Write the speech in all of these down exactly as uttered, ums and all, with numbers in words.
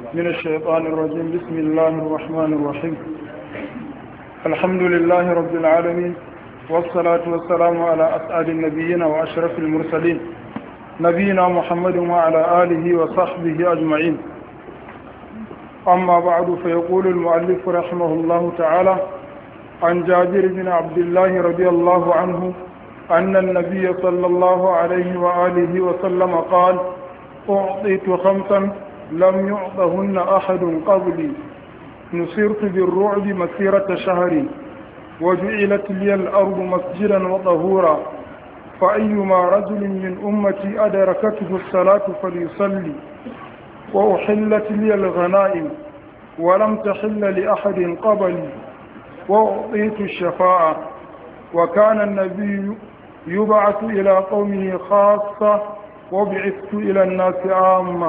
من الشيطان الرجيم. بسم الله الرحمن الرحيم. الحمد لله رب العالمين، والصلاة والسلام على أسعد النبيين وأشرف المرسلين نبينا محمد وعلى آله وصحبه أجمعين. أما بعد، فيقول المؤلف رحمه الله تعالى: عن جابر بن عبد الله رضي الله عنه أن النبي صلى الله عليه وآله وسلم قال: أعطيت خمسا لم يعطهن أحد قبلي، نصرت بالرعب مسيرة شهر، وجعلت لي الأرض مسجدا وطهورا، فأيما رجل من أمتي أدركته الصلاة فليصلي، وأحلت لي الغنائم ولم تحل لأحد قبلي، وأعطيت الشفاعة، وكان النبي يبعث إلى قومه خاصة وبعثت إلى الناس عامة.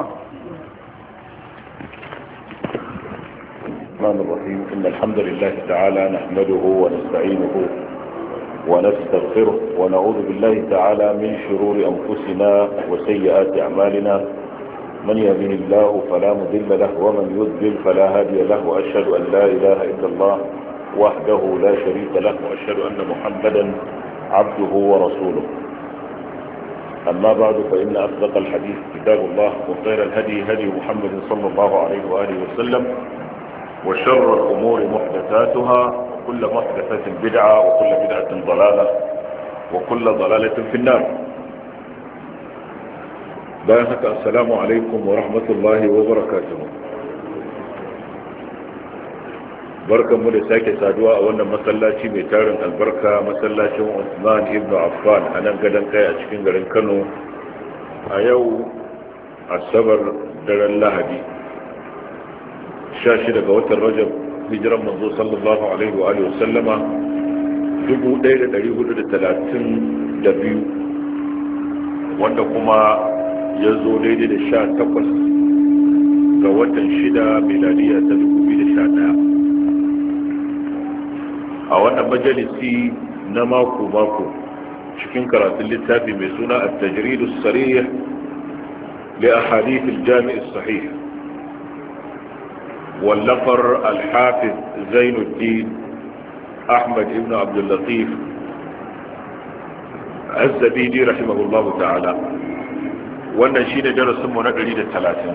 الرحمن الرحيم. إن الحمد لله تعالى نحمده ونستعينه ونستغفره ونعوذ بالله تعالى من شرور أنفسنا وسيئات أعمالنا، من يهده الله فلا مضل له ومن يضلل فلا هادي له، وأشهد أن لا إله إلا الله وحده لا شريك له، وأشهد أن محمدا عبده ورسوله. أما بعد، فإن أصدق الحديث كتاب الله، وخير الهدي هدي محمد صلى الله عليه وآله وسلم، وشر الأمور محدثاتها، وكل محدثة بدعة، وكل بدعة ضلالة، وكل ضلالة في النار. بارك السلام عليكم ورحمة الله وبركاته. barkan mu da sake saduwa a wannan masallaci mai tarin albarka, masallacin Usman ibn Affan a nan gadon kai a cikin garin Kano, a yau asabar daren Lahadi sha shida ga watan Rajab, hijiran manzo sallallahu alaihi wa alihi wasallama dubu ɗaya da ɗari hudu da talatin da biyu, wanda kuma ya zo daidai da sha takwas ga watan shida miladiya ta dubu biyu da sha ɗaya. a wannan majalisi na mako-mako cikin karatun littafi mai suna at-tajrid as-sarih li ahadith al-jami' as-sahih wallafar al-hafiz Zainuddin Ahmad ibn Abd al-Latif az-Zabidi rahimahullahu ta'ala. wannan shine darasin mu na ɗari da talatin,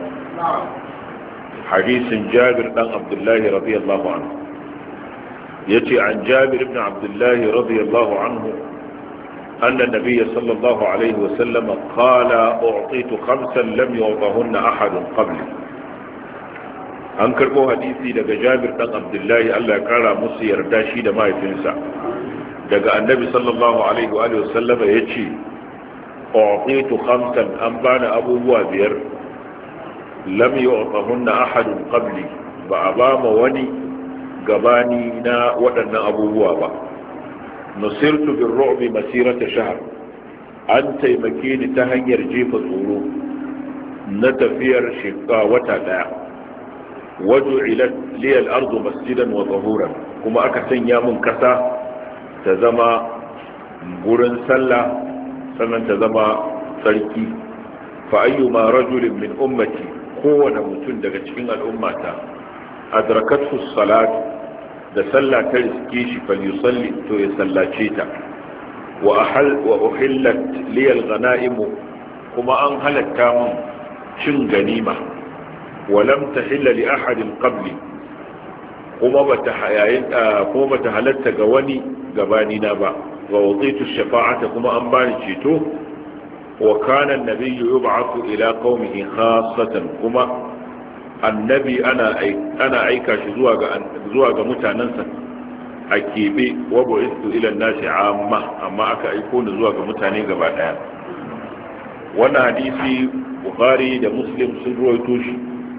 hadisin Jabir dan Abdullahi radiyallahu anhu. يتي عن جابر بن عبد الله رضي الله عنه أن النبي صلى الله عليه وسلم قال: أعطيت خمسا لم يعطهن أحد قبلي. أنكر بو حديثي لك جابر بن عبد الله ألا قال مصير داشي دما يفنسا لك النبي صلى الله عليه وآله وسلم يتي: أعطيت خمسا أنبان أبو وابير لم يعطهن أحد قبلي، بأبام وني gabani na waɗannan abubuwa ba. nusirtu bin ru'bi masirata shahar, an taimake ni ta hanyar jefa tsoro na tafiyar shekara wata daya. waju'ilat liyal ardu masjidan wa tahuran, kuma aka sanya mun kasa ta zama gurin sallah sannan ta zama sarki. fa ayyuma rajulin min ummati, kowane mutum daga cikin al'ummata adrakathu salat, da sallah ta riske shi, falyusalli, to ya sallace ta. wa ahal wa uhillat li al-ghanaim, kuma an halatta mun cin ganima. wa lam tahilla li ahadin qabli, kuma bata hayayin kuma bata halatta ga wani gabani na ba. wa waditu shafa'ata, kuma an bani ceto. wa kana an-nabiyyu yub'athu ila qaumihi khassatan, kuma annabi ana aika shi zuwa ga mutanensa a keɓe. wa bu'istu ila nasi amma amma aka aiko ni zuwa ga mutane gaba daya. wannan hadisi Bukhari da Muslim sun ruwaito shi.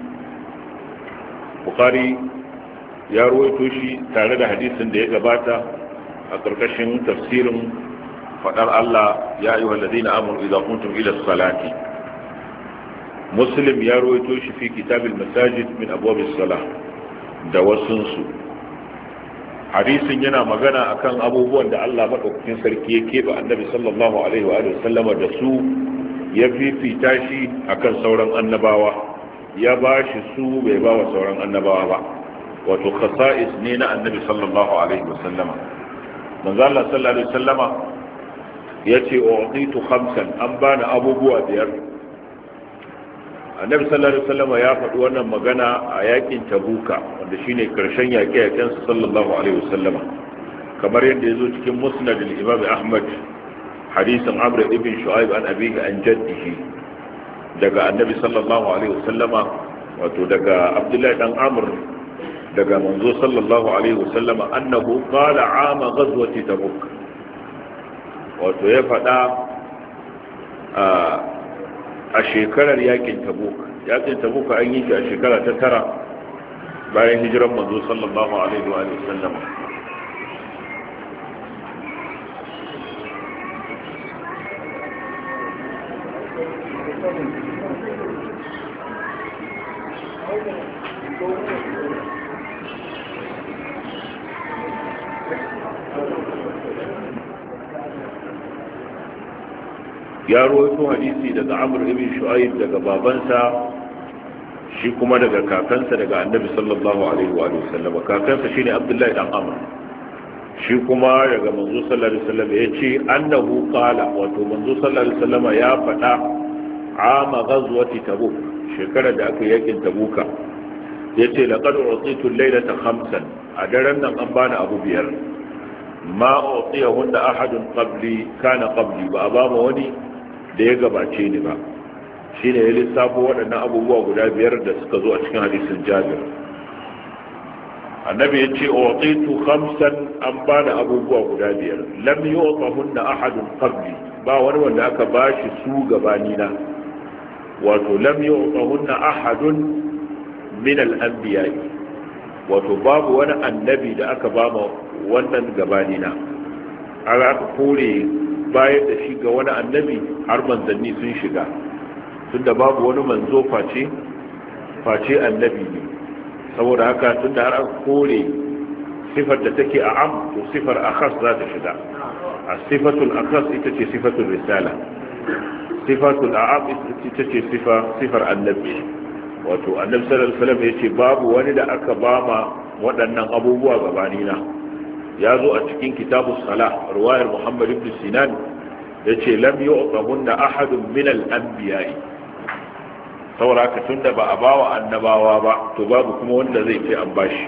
Bukhari ya ruwaito shi tare da hadisin da ya gabata a ƙarƙashin tafsirin faɗar Allah: ya ayyuhal ladina amanu idza qumtum ila salati. Muslim ya rawaito shi fi kitabil masajid min abwabis salah da wasunsu. hadisin yana magana akan abubuwan da Allah madaukakin sarki ya keɓe annabi sallallahu alaihi wa sallama da su, ya fifita shi akan sauran annabawa ya bashi su bai ba wa sauran annabawa ba, wato khasa'is ne na annabi sallallahu alaihi wasallama. manzo Allah sallallahu alaihi wasallama yace u'titu khamsan, an bani abubuwa biyar. annabi sallallahu alaihi wasallama ya faɗi wannan magana a yakin tabuka, wanda shine karshen yaƙe-yaƙen sallallahu alaihi wasallama, kamar yadda yazo cikin musnad al-imam Ahmad hadisin Amr ibn Shu'aib an abihi an jaddihi, daga annabi sallallahu alaihi wasallama, wato daga Abdullahi dan Amr daga manzo sallallahu alaihi wasallama annahu qala ama ghazwati tabuk, wato ya faɗa a shekarar yakin tabuk. yakin tabuk an yi shi a shekara ta tara bayan hijiran manzo sallallahu alaihi wa sallama. ya rawaito hadisi daga Amr ibn Shu'aib daga babansa, shi kuma daga kakansa daga Annabi sallallahu alaihi wa sallam. kakansa shine Abdullahi dan Amr, shi kuma daga manzo sallallahu alaihi wasallam yace annahu qala, wato manzo sallallahu alaihi wasallam ya faɗa ama ghazwati tabuk, shekarar da aka yakin tabuka, yace laqad utitu al-laylata khamsan, a daren nan an bani abu biyar, ma utiyahunna ahadun qabli kana qabli, ba ba ma wani da ya gabace ni ba. shine ya lissafo waɗannan abubuwa guda biyar da suka zo a cikin hadisin Jabir. annabi ya ce utitu khamsan, an bani abubuwa guda biyar, lam yu'tahunna ahadun qabli, ba wani wanda aka bashi su gabani na, wato lam yu'tahunna ahadun min al-anbiya, wato babu wani annabi da aka ba ma wannan gabani na. aka kore bayar da shi ga wani annabi, har manzanni sun shiga, tunda babu wani manzo face face annabi ne. saboda haka tunda har aka kore sifar da take a am, to sifar akhas za ta shiga. a sifatul akhas ita ce sifatul risala, sifatul a'am ita ce sifa sifar annabi. wato annabi sallallahu alaihi wasallam yace babu wani da aka bama waɗannan abubuwa gabanina. ya zo a cikin kitabus salah, ruwayar Muhammad ibn Sinan, yace lam yu'tahunna ahadun min al-anbiya'i, saboda ka tunda ba a bawa annabawa ba, to babu kuma wanda zai ce an bashi.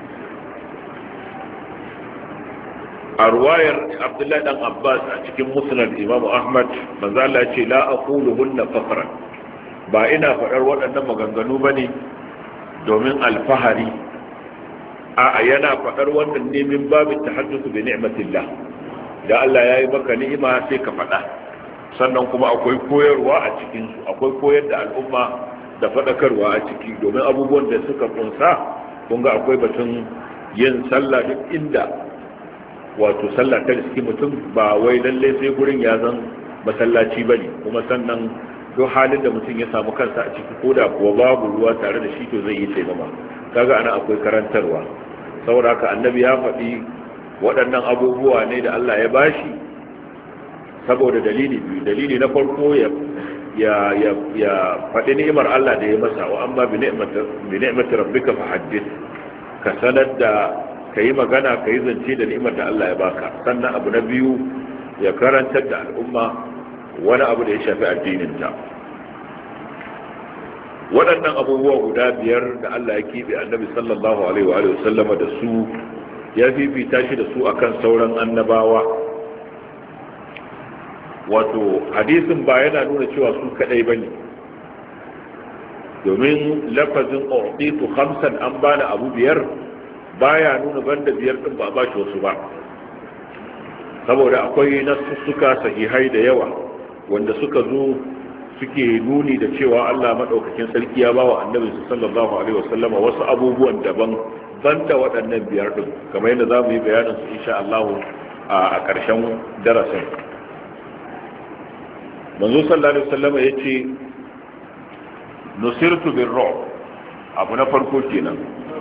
a ruwayar Abdullahi dan Abbas a cikin musnad Imam Ahmad, manzo Allah yace la aquluhunna fakhran, ba ina faɗar waɗannan maganganu bane domin alfahari, a yana faɗar wannan ne min babin tahaddusu bi ni'matillah, da Allah ya yi maka ni'ima sai ka faɗa. sannan kuma akwai koyarwa a cikin su, akwai koyar da al'umma da faɗakarwa a ciki, domin abubuwan da suka kunsa, kun ga akwai batun yin sallah duk inda wato sallah ta riski mutum, ba wai lalle sai gurin ya zan masallaci bane, kuma sannan duk halin da mutum ya samu kansa a ciki, ko da kuwa babu ruwa tare da shi, to zai yi taimama. kaga ana akwai karantarwa. saboda haka annabi ya faɗi waɗannan abubuwa ne da Allah ya bashi saboda dalili biyu. dalili na farko ya ya ya, ya faɗi ni'imar Allah da ya masa, wa amma bi ni'mati bi ni'mati rabbika fahaddith, ka sanar da kai magana, kai zance da ni'imar da Allah ya baka. sannan abu na biyu, ya karantar da al'umma wani abu da ya shafi addinin ta. waɗannan abubuwa guda biyar da Allah ya kiɓe annabi sallallahu alaihi wa sallama da su, ya fifita shi da su akan sauran annabawa. wato hadisin ba yana nuna cewa su kadai bane, domin lafazin u'titu khamsan, an bani abu biyar, baya nuna banda biyar din ba ba shi wasu ba, saboda akwai nasussuka sahihai da yawa wanda suka zo suke nuni da cewa Allah madaukakin sarki ya bawa annabi sallallahu alaihi wasallama wasu abubuwan daban banda waɗannan biyar din, kamar yadda zamu yi bayanin su insha Allah a ƙarshen darasin. manzo sallallahu alaihi wasallama yace nusirtu bir-ru'b, abu na farko kenan,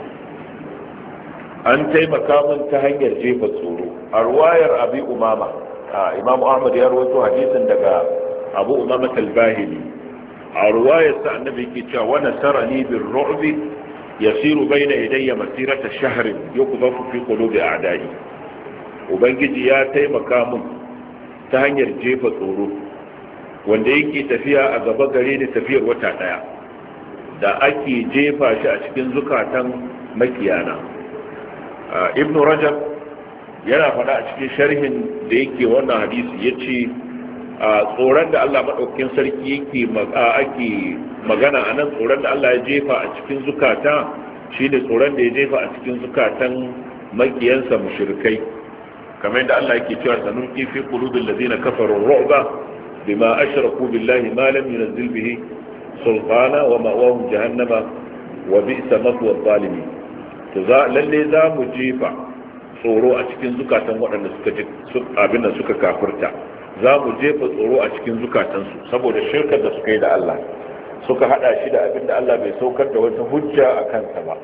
an taimaka min ta hanyar jefa tsoro. a ruwayar Abi Umama, Imam Ahmad ya rawaito hadisin daga Abu Umama al-Bahili, a ruwayarsa annabi yake cewa wa nasarani bir ru'bi yasiru bayna yadayya masirata shahrin yuqdhafu fi qulubi a'da'i ubangiji ya taimaka mun ta hanyar jefa tsoro wanda yake tafiya a gaba gare da tafiyar wata daya da ake jefa shi a cikin zukatan makiyana. Ibn Rajab yana faɗa a cikin sharhin da yake wannan hadisi yace tsoron da Allah madaukakin sarki yake ake magana anan tsoron da Allah ya jefa a cikin zukata shine tsoron da ya jefa a cikin zukatan makiyansa mushrikai kamar yadda Allah yake cewa sanulqi fi qulubil ladina kafaru ar-ru'ba bima ashraku billahi ma lam yunzil bihi sultana wa ma'wahum jahannama wa bi'sa mathwa adh-dhalimin to za lalle za mu jefa tsoro a cikin zukatan waɗanda suka abin da suka kafirta za mu jefa tsoro a cikin zukatansu saboda shirkar da suka yi da Allah suka hada shi da abin da Allah bai saukar da wata hujja a kansa ba.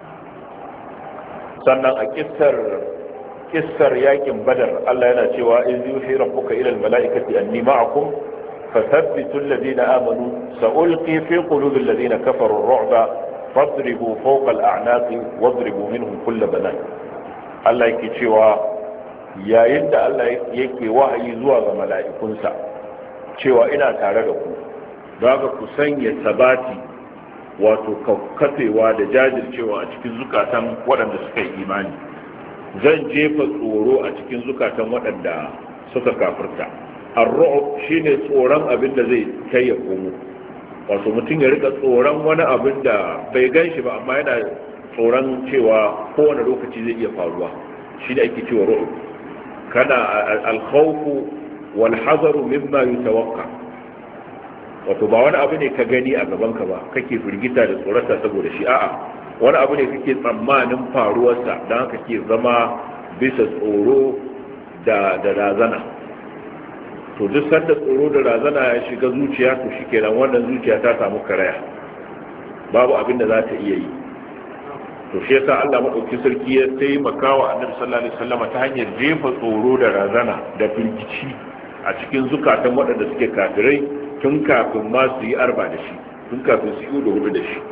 Sannan a kissar kissar yakin badar Allah yana cewa in yuhi rabbuka ila almalaikati anni ma'akum fathabbitu alladhina amanu sa'ulqi fi qulubi alladhina kafaru ar-ru'ba fadribu fawqa al-a'naqi wadribu minhum kull banan. Allah yake cewa yayin da Allah yake wahayi zuwa ga mala'ikunsa cewa ina tare da ku daga ku sanya sabati wato kafewa da jajircewa a cikin zukatan waɗanda suka yi imani zan jefa tsoro a cikin zukatan waɗanda suka kafirta. ar-ru'b shine tsoron abin da zai kai ya komo wato mutum ya rika tsoron wani abin da bai ganshi ba amma yana tsoron cewa kowane lokaci zai iya faruwa shi da ake cewa ru'b kana al-khawfu wal hazaru mimma yutawaqqa wato ba wani abu ne ka gani a gaban ka ba kake firgita da tsorata saboda shi a'a wani abu ne kake tsammanin faruwarsa don haka ke zama bisa tsoro da da razana to duk sanda tsoro da razana ya shiga zuciya to shikenan wannan zuciya ta samu karaya babu abin da za ta iya yi to shi yasa Allah madauki sarki ya taimaka wa Annabi sallallahu alaihi wasallam ta hanyar jefa tsoro da razana da firgici a cikin zukatan waɗanda suke kafirai tun kafin ma su yi arba da shi tun kafin su yi da hudu da shi.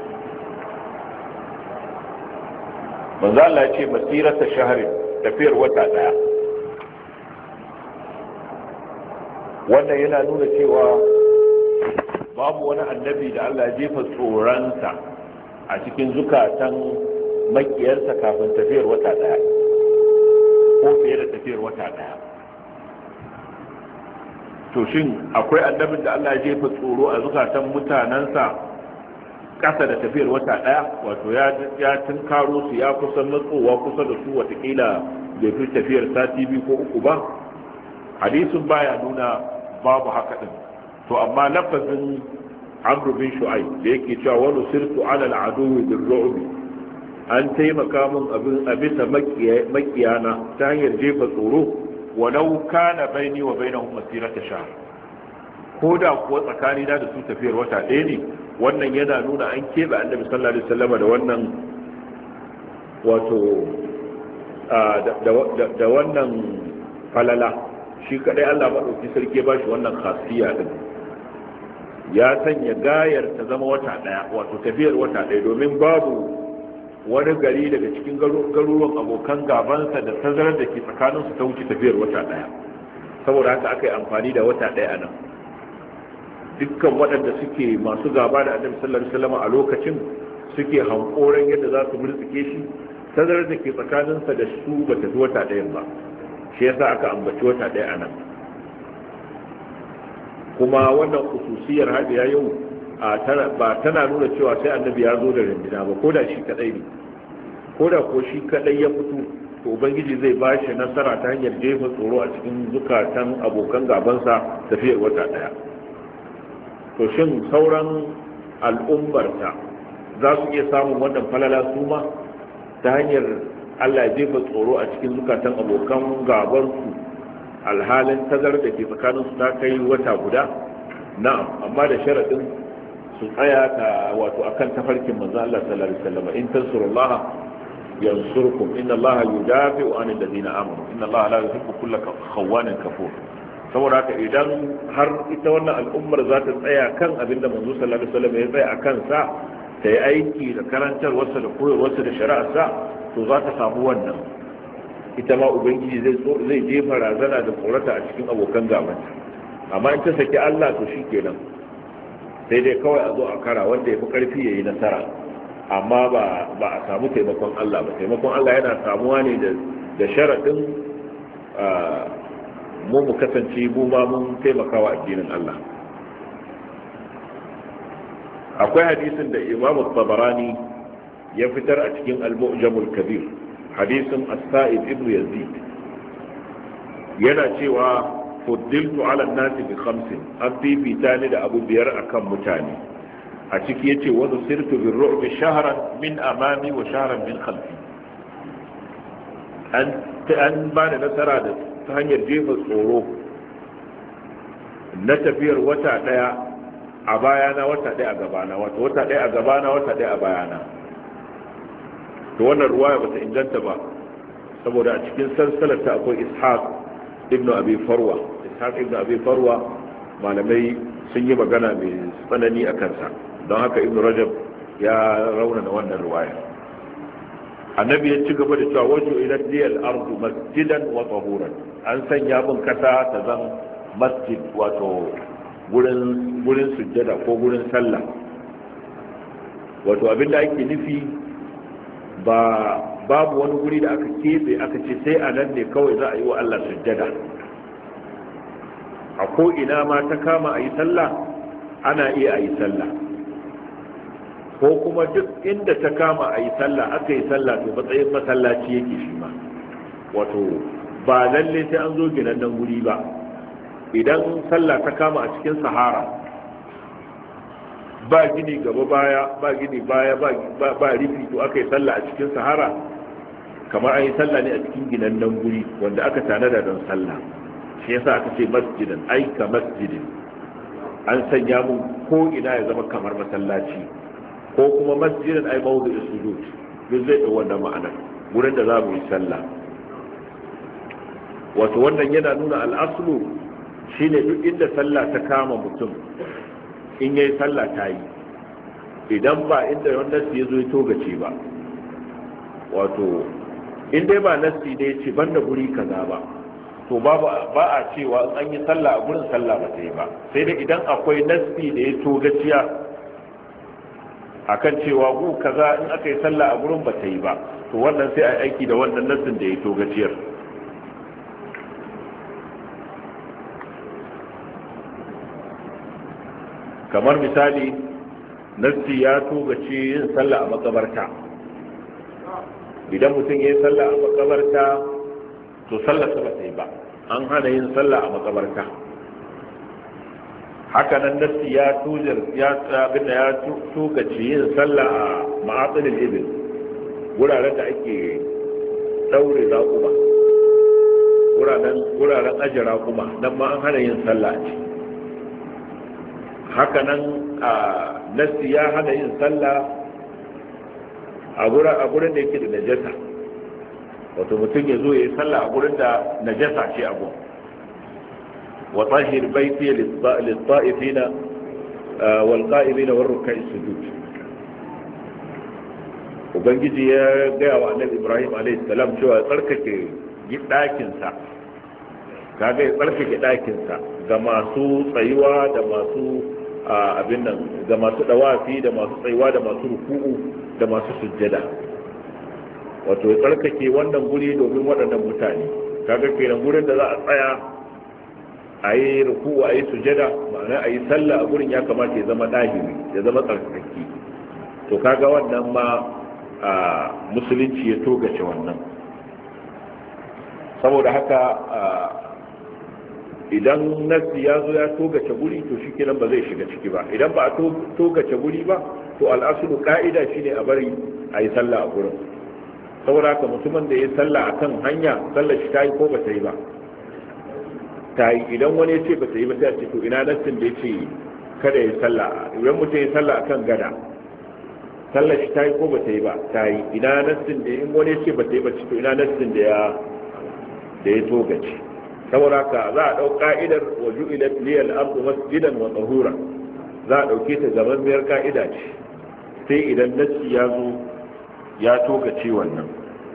manzo Allah ya ce masirata shahrin tafiyar wata daya wannan yana nuna cewa babu wani annabi da Allah ya jefa tsoronsa a cikin zukatan makiyarsa kafin tafiyar wata daya ko fiye da tafiyar wata daya. to shin akwai annabin da Allah ya jefa tsoro a zukatan mutanensa kasa da tafiyar wata daya wato ya tunkaro su ya kusa matsowa kusa da su watakila bai fi tafiyar sati biyu ko uku ba? hadisin baya nuna babu haka din. to amma lafazin Amr bin Shu'aib da yake cewa wani sirtu ala al'aduwi bin ru'bi an taimaka min abin abisa makiyana ta hanyar jefa tsoro walau kana baini wa bainahum masirata shahr ko da kuwa tsakani da su tafiyar wata ɗaya ne. wannan yana nuna an keɓe annabi sallallahu alaihi wasallam da wannan wato da wannan falala shi kadai Allah madauki sarki ba shi wannan khasiyya din ya sanya gayar ta zama wata ɗaya wato tafiyar wata ɗaya domin babu wani gari daga cikin garuruwan abokan gabansa da tazarar da ke tsakaninsu ta wuce tafiyar wata ɗaya saboda haka aka yi amfani da wata ɗaya a nan. dukkan waɗanda suke masu gaba da annabi sallallahu alaihi wasallam a lokacin suke hankoran yadda za su murtsike shi tazarar da ke tsakaninsa da su ba ta fi wata ɗayan ba shi yasa aka ambaci wata ɗaya a nan. kuma wannan khususiyar hadiya yau ba tana nuna cewa sai annabi ya zo da rindina ba ko da shi kadai ne ko da ko shi kadai ya fito to ubangiji zai ba shi nasara ta hanyar jefa tsoro a cikin zukatan abokan gabansa tafiyar wata ɗaya. to shin sauran al'ummarta za su iya samun wannan falala su ma ta hanyar Allah ya jefa tsoro a cikin zukatan abokan gabansu alhalin tazar da ke tsakaninsu ta kai wata guda? na'am, amma da sharaɗin su tsaya ta wato akan tafarkin manzo Allah sallallahu alaihi wasallam in tansurullaha yansurkum inna Allaha yudafi'u 'anil ladina amanu inna Allaha la yuhibbu kulla khawanin kafur. saboda haka idan har ita wannan al'ummar za ta tsaya kan abin da manzo sallallahu alaihi wasallam ya tsaya a kansa, ta yi aiki da karantarwarsa da koyarwarsa da shari'arsa, to za ta samu wannan. Ita ma ubangiji zai zai jefa razana da tsorata a cikin abokan gabanta. Amma in ta saki Allah to shikenan, sai dai kawai a zo a kara wanda ya fi karfi ya yi nasara, amma ba ba a samu taimakon Allah ba. Taimakon Allah yana samuwa ne da da sharaɗin mu mu kasance mu ma mun taimakawa addinin Allah. Akwai hadisin da Imam Tabarani ya fitar a cikin Al-Mu'jam al-Kabir, hadisin As-Sa'ib ibn Yazid, yana cewa fuddiltu ala an-nasi bi khamsin, an fifita ni da abu biyar akan mutane. A ciki yace wa nusirtu bir ru'bi shahran min amami wa shahran min khalfi. An an ba da nasara da ta hanyar jefa tsoro na tafiyar wata daya a bayana, wata daya a gabana, wato wata daya a gabana, wata daya a bayana. To wannan ruwaya bata inganta ba, saboda a cikin salsalar ta akwai Ishaq ibn Abi Farwa. Ishaq ibn Abi Farwa malamai sun yi magana mai tsanani a kansa, don haka Ibn Rajab ya raunana wannan ruwaya. Annabi ya ci gaba da cewa wajo ila diyal ardu masjidan wa tahuran, an sanya mun kasa ta zan masjid, wato gurin gurin sujjada ko gurin sallah. Wato abinda ake nufi ba babu wani guri da aka kebe aka ce sai a nan ne kawai za a yi wa Allah sujjada. A ko ina ma ta kama a yi sallah ana iya a yi sallah, ko kuma duk inda ta kama a yi sallah aka yi sallah to matsayin masallaci yake shi ma. Wato ba lalle sai an zo ginan nan guri ba. Idan sallah ta kama a cikin sahara, ba gini gaba baya, ba gini baya, ba rufi, to aka yi sallah a cikin sahara, kamar an yi sallah ne a cikin ginan nan guri wanda aka tanada don sallah. Shi yasa aka ce masjidan, ai ka masjidin, an sanya mun ko ina ya zama kamar masallaci, ko kuma masjidan ai mawdu'us sujud, duk zai da wannan ma'anar, gurin da za mu yi sallah. Wato wannan yana nuna al'aslu shine duk inda sallah ta kama mutum, in yayi sallah ta yi, idan ba inda wanda ya zo ya togace ba. Wato in dai ba nasi ne ce banda guri kaza ba, to ba ba a cewa an yi sallah a gurin sallah ba ta yi ba, sai dai idan akwai nasi da ya togaciya akan cewa gu kaza in aka yi sallah a gurin ba ta yi ba, to wannan sai a yi aiki da wannan nasin da ya togaciyar. Kamar misali, nasi ya togace yin sallah a makabarta. Idan mutum ya yi sallah a makabarta, to sallah ba ta yi ba, an hana yin sallah a makabarta. Haka nan nasi ya tujar ya abinda ya togace yin sallah a ma'atsalin ibil, wuraren da ake daure raƙuma, wuraren ajiye raƙuma, nan ma an hana yin sallah a ciki. Haka nan a nasi ya hana yin sallah a gurin da yake da najasa, wato mutum ya zo ya yi sallah a gurin da najasa ce a gun. wa tahir baiti lit-ta'ifina wal-qa'imina war-ruk'i sujud. Ubangiji ya gaya wa Annabi Ibrahim alayhi salam cewa tsarkake ɗakin sa, kaga ya tsarkake ɗakin sa ga masu tsayuwa da masu abin nan, ga masu dawafi da masu tsayuwa da masu ruku'u da masu sujjada. Wato ya tsarkake wannan guri domin waɗannan mutane. Kaga kenan gurin da za a tsaya a yi ruku'u a yi sujjada, ma'ana a yi sallah a gurin ya kamata ya zama ɗahiri, ya zama tsarkake. To kaga wannan ma a musulunci ya togace wannan. Saboda haka idan nasi ya zo ya togace guri, to shi kenan ba zai shiga ciki ba. Idan ba a togace guri ba, to al'asulu ka'ida shine a bari a yi sallah a gurin. Saboda haka mutumin da ya sallah a kan hanya, sallar shi ta yi ko ba ta yi ba ta yi. Idan wani ya ce ba ta yi ba, sai a ce to ina nassin da ya ce kada ya sallah. Idan mutum ya sallah a kan gada, sallar shi ta yi ko ba ta yi ba ta yi. Ina nassin da in wani ya ce ba ta yi ba, to ina nassin da ya da ya togace. saboda ka za a ɗau ka'idar wa ju'ilat liyal ardu masjidan wa tahura za a ɗauke ta zaman biyar ka'ida ce sai idan nassi ya zo ya tokace wannan.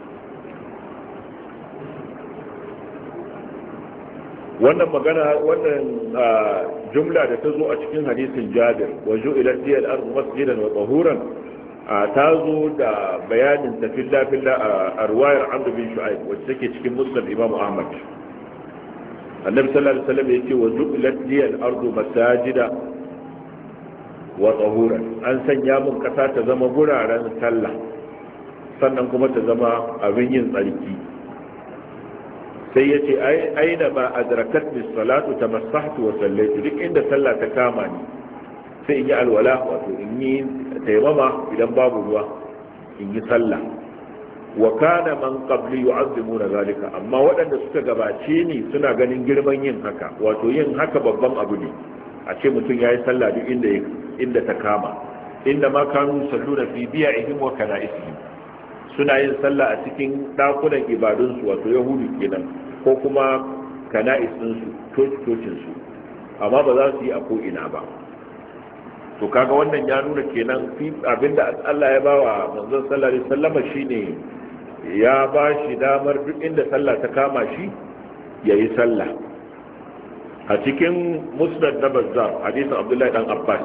wannan magana wannan jumla da ta zo a cikin hadisin Jabir wa ju'ilat liyal ardu masjidan wa tahuran ta zo da bayanin ta filla filla a ruwayar Amr bin Shu'aib wacce take cikin Musnad Imam Ahmad. Annabi sallallahu alaihi wasallam yake wa ju'ilat liyal ardu masajida wa tahuran, an sanya mun kasa ta zama guraren sallah sannan kuma ta zama abin yin tsarki. sai ya ce aina ba adrakat bis salatu tamassahtu wa sallaitu, duk inda sallah ta kama ni sai in yi alwala, wato in yi taimama idan babu ruwa in yi sallah. wa kana man qabli yu'azzimuna zalika, amma waɗanda suka gabace ni suna ganin girman yin haka, wato yin haka babban abu ne a ce mutum yayi sallah duk inda inda ta kama. inda ma kanu salluna fi bi'ihim wa kana'isihim, suna yin sallah a cikin dakunan ibadunsu, wato yahudu kenan, ko kuma kana'isinsu, coci-cocinsu, amma ba za su yi a ko'ina ba. to kaga wannan ya nuna kenan abinda Allah ya ba wa manzon sallallahu alaihi wasallam shine ya ba shi damar duk inda sallah ta kama shi yayi sallah. a cikin musnad na Bazzar hadisin Abdullahi dan Abbas,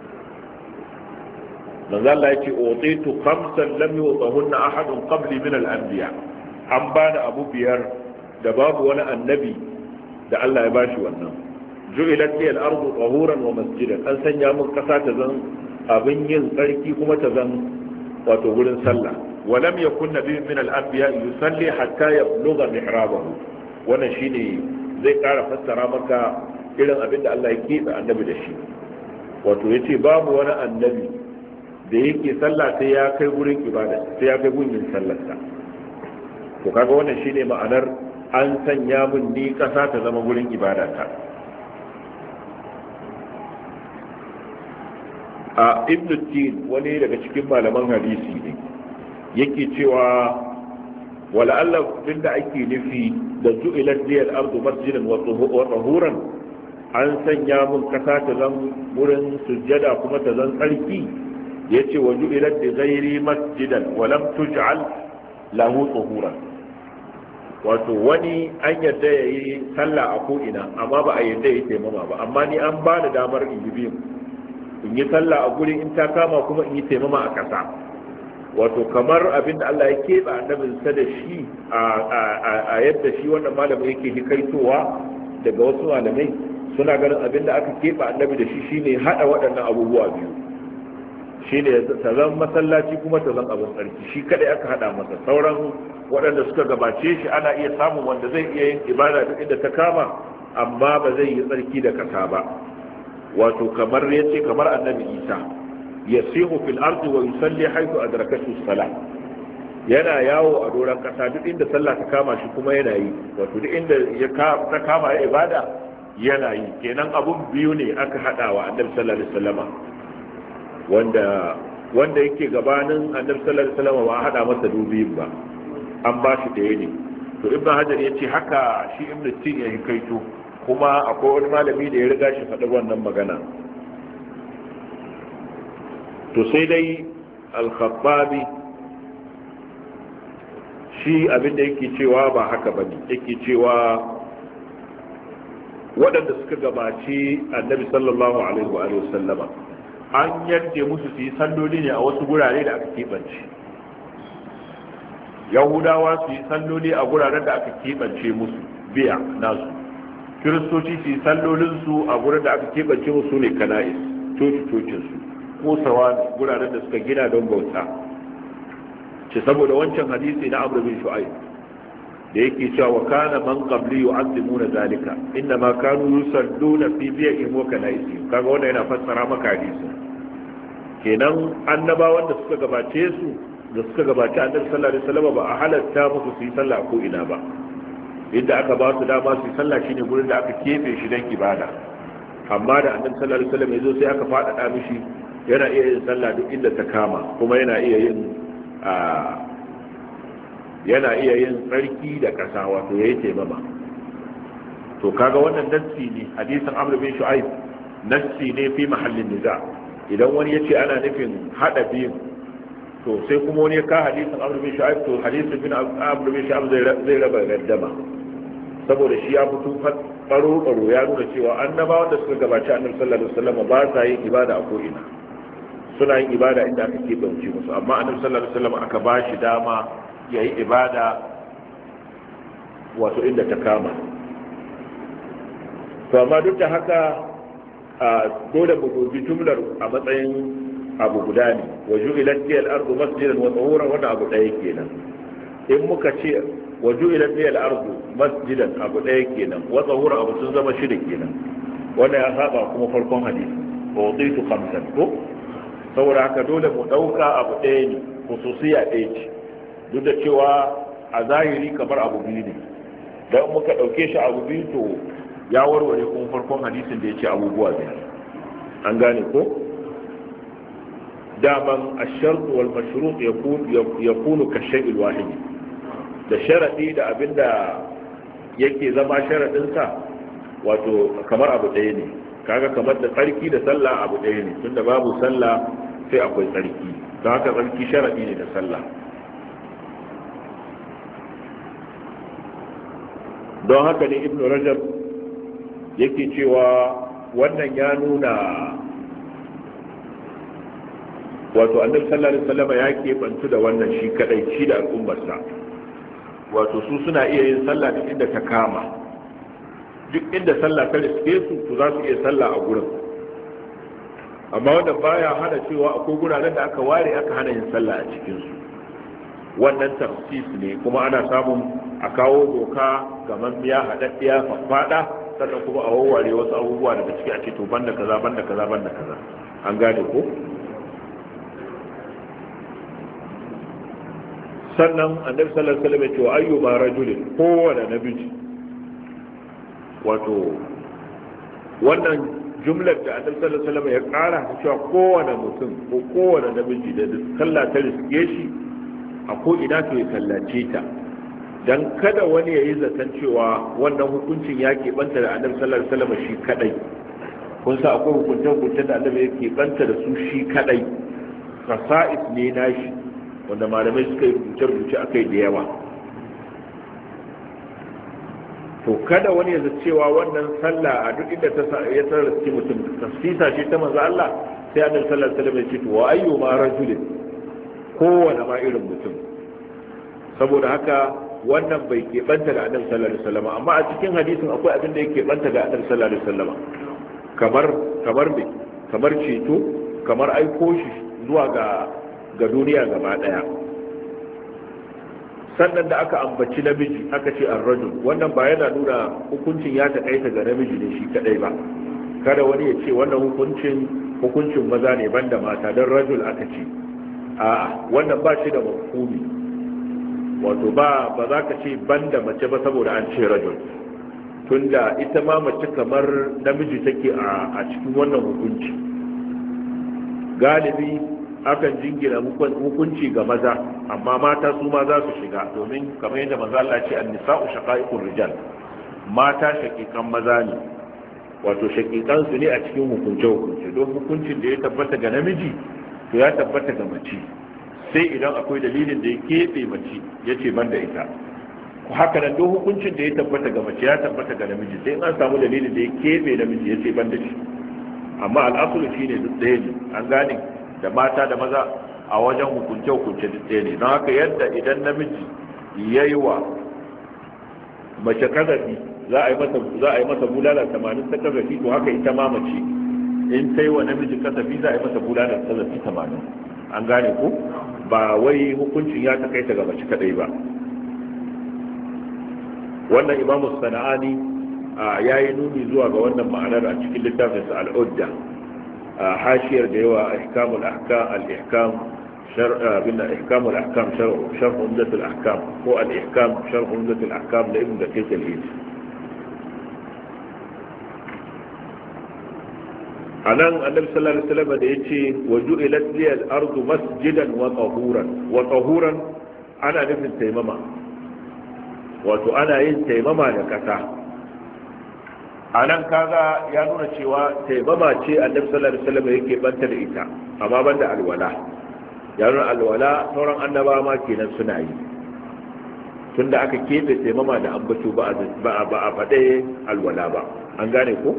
manzo Allah yace utitu khamsan lam yutahunna ahadun qabli min al-anbiya, an bani abu biyar da babu wani annabi da Allah ya bashi wannan. ju'ilat li al-ardu tahuran wa masjidan, an sanya mun kasa ta zan abin yin tsarki kuma ta zan wato gurin sallah. wa lam yakun nabiyyun min al-anbiya yusalli hatta yablugha mihrabahu, wannan shine zai kara fassara maka irin abin da Allah ya keɓe annabi da shi. wato yace babu wani annabi da yake sallah sai ya kai gurin ibada, sai ya kai gurin sallarsa. to kaga wannan shine ma'anar an sanya mun ni kasa ta zama gurin ibada ta. a ibn tin wani daga cikin malaman hadisi ne yake cewa wala Allah binda ake nufi da ju'ilat liyal ardu masjidan wa tahuran, an sanya mun kasa ta zama gurin sujjada kuma ta zama tsarki. yace wa ju'ilat li ghairi masjidan wa lam tuj'al lahu tuhuran, wato wani an yadda yayi sallah a ko ina amma ba a yadda yayi taimama ba, amma ni an ba da damar in yi biyu, in yi sallah a gurin in ta kama kuma in yi taimama a kasa. wato kamar abinda Allah ya keɓe annabinsa da shi a yadda shi wannan malamin yake hikaitowa daga wasu malamai suna ganin abinda aka keɓe annabi da shi shine hada waɗannan abubuwa biyu, shi ne ta zan masallaci kuma ta zan abin tsarki, shi kadai aka hada masa. sauran waɗanda suka gabace shi ana iya samun wanda zai iya yin ibada duk inda ta kama amma ba zai yi tsarki da kasa ba. wato kamar yace kamar annabi Isa yasihu fil ardi wa yusalli haythu adrakatu as-salah, yana yawo a doran kasa duk inda sallah ta kama shi kuma yana yi, wato duk inda ya ta kama ya ibada yana yi. kenan abun biyu ne aka hada wa annabi sallallahu alaihi wasallama, wanda wanda yake gabanin annabi sallallahu alaihi wasallam ba hada masa dubi ba, an ba shi da ne. to ibn hajar yace haka shi ibn tin ya kaito, kuma akwai wani malami da ya riga shi faɗa wannan magana. to sai dai al-khattabi shi abin da yake cewa ba haka bane, yake cewa waɗanda suka gabaci annabi sallallahu alaihi wa sallama an yarje musu su yi salloli ne a wasu gurare da aka keɓance. yahudawa su yi salloli a guraren da aka keɓance musu biya nasu, kiristoci su yi sallolinsu a guraren da aka keɓance musu ne kana'is, coci-cocinsu, ko sawa guraren da suka gina don bauta. ce saboda wancan hadisi na Amr bin Shu'aib da yake cewa wa kana man qabli yu'azzimuna zalika inna ma kanu yusalluna fi bi'ihim wa kana'isihim, kaga wannan yana fassara maka hadisi. kenan annabawan da suka gabace su da suka gabace annabi sallallahu alaihi wasallam ba a halatta musu su yi sallah ko ina ba, inda aka ba su dama su yi sallah shine gurin da aka kefe shi dan ibada. amma da annabi sallallahu alaihi wasallam yazo sai aka faɗaɗa mishi yana iya yin sallah duk inda ta kama, kuma yana iya yin yana iya yin tsarki da ƙasa, wato yayi taimama. to kaga wannan nassi ne hadisin Amr bin Shu'aib nassi ne fi mahallin niza idan wani yace ana nufin hada biyu to sai kuma wani ya ka hadisin Amr bin Shu'aib to hadisin bin Amr bin Shu'aib zai raba gaddama saboda shi ya fito faro faro ya nuna cewa annabawan da suka gabaci Annabi sallallahu alaihi wasallam ba sa yin ibada a ko ina suna yin ibada inda aka keɓance musu amma Annabi sallallahu alaihi wasallam aka ba shi dama yayi ibada wato inda ta kama to amma duk da haka dole mu dubi jumlar a matsayin abu guda ne wa ju'ilat liyal ardu masjidan wa tahuran wannan abu daya kenan in muka ce wa ju'ilat liyal ardu masjidan abu daya kenan wa tahuran abu sun zama shida kenan wannan ya saba kuma farkon hadisi wa utitu khamsan ko saboda haka dole mu dauka abu daya ne khususiya daya ce duk da cewa a zahiri kamar abu biyu ne dan muka dauke shi abu biyu to ya warware kuma farkon hadisin da ya ce abubuwa biyar an gane ko daman ashartu wal mashrut yakunu ka shay'il wahid da sharadi da abinda yake zama sharadin sa wato kamar abu ɗaya ne kaga kamar da tsarki da sallah abu ɗaya ne tunda babu sallah sai akwai tsarki don haka tsarki sharadi ne da sallah don haka ne ibnu rajab yake cewa wannan ya nuna wato annabi sallallahu alaihi wasallam ya keɓantu da wannan shi kadai shi da al'ummarsa wato su suna iya yin sallah duk inda ta kama duk inda sallah ta riske su to za su iya sallah a gurin amma wanda baya hana cewa akwai guraren da aka ware aka hana yin sallah a cikin su wannan tafsis ne kuma ana samun a kawo doka ga mamiya haɗaɗɗiya faɗa sannan kuma a wawware wasu abubuwa daga ciki a ce to banda kaza banda kaza banda kaza an gane ko sannan annabi sallallahu alaihi wasallam ya ce wa ayyuma rajulin kowane namiji wato wannan jumlar da annabi sallallahu alaihi wasallam ya kara ta cewa kowane mutum ko kowane namiji da sallah ta riske shi a ko ina to ya sallace ta dan kada wani ya yi zaton cewa wannan hukuncin ya keɓanta da annabi sallallahu alaihi wasallam shi kadai kun sa akwai hukunce-hukuncen da annabi ya keɓanta da su shi kadai fasa'is ne nashi wanda malamai suka yi rubuce-rubuce a kai da yawa to kada wani ya zaci cewa wannan sallah a duk inda ta ya sarrafa mutum tafsisa ce ta manzo Allah sai annabi sallallahu alaihi wasallam ya ce to wa ayyuma rajulin kowane ma irin mutum saboda haka wannan bai keɓanta da annabi sallallahu alaihi wasallam amma a cikin hadisin akwai abin da ya keɓanta da annabi sallallahu alaihi wasallam kamar kamar me kamar ceto kamar aiko shi zuwa ga ga duniya gaba daya sannan da aka ambaci namiji aka ce ar-rajul wannan ba yana nuna hukuncin ya takaita ga namiji ne shi kadai ba kada wani ya ce wannan hukuncin hukuncin maza ne banda mata dan rajul aka ce a'a wannan ba shi da mafhumi wato ba ba za ka ce banda mace ba saboda an ce rajul tunda ita ma mace kamar namiji take a cikin wannan hukunci galibi akan jingina hukunci ga maza amma mata su ma za su shiga domin kamar yadda maza Allah ce an-nisa'u shaqa'iqur rijal mata shakikan maza ne wato shakikan su ne a cikin hukunce hukunce don hukuncin da ya tabbata ga namiji to ya tabbata ga mace sai idan akwai dalilin da ya keɓe mace ya ce ban da ita haka nan duk hukuncin da ya tabbata ga mace ya tabbata ga namiji sai in an samu dalilin da ya keɓe namiji ya ce ban da shi amma al'asulu shi ne duk ɗaya ne an gane da mata da maza a wajen hukunce hukunce duk ɗaya ne don haka yadda idan namiji ya yi wa mace kazafi za a yi masa za a yi masa bulala tamanin ta kazafi to haka ita ma mace in ta yi wa namiji kazafi za a yi masa bulala kazafi tamanin an gane ko ba wai hukuncin ya takaita ga mace kadai ba wannan imamu sana'ani ya yi nuni zuwa ga wannan ma'anar a cikin littafinsa al'udda hashiyar da yawa ihkamul ahkam al-ihkam shar'a bin ihkamul ahkam sharh umdatul ahkam ko al-ihkam sharh umdatul ahkam da ibn daqiq al-eid anan annabi sallallahu alaihi wasallam da yace waju'ilat liyal ardu masjidan wa tahuran wa tahuran ana nufin taimama wato ana yin taimama da kasa a nan kaga ya nuna cewa taimama ce annabi sallallahu alaihi wasallam yake banta da ita amma banda alwala ya nuna alwala sauran annaba ma kenan suna yi tunda aka keɓe taimama da ambato ba a ba a faɗe alwala ba an gane ko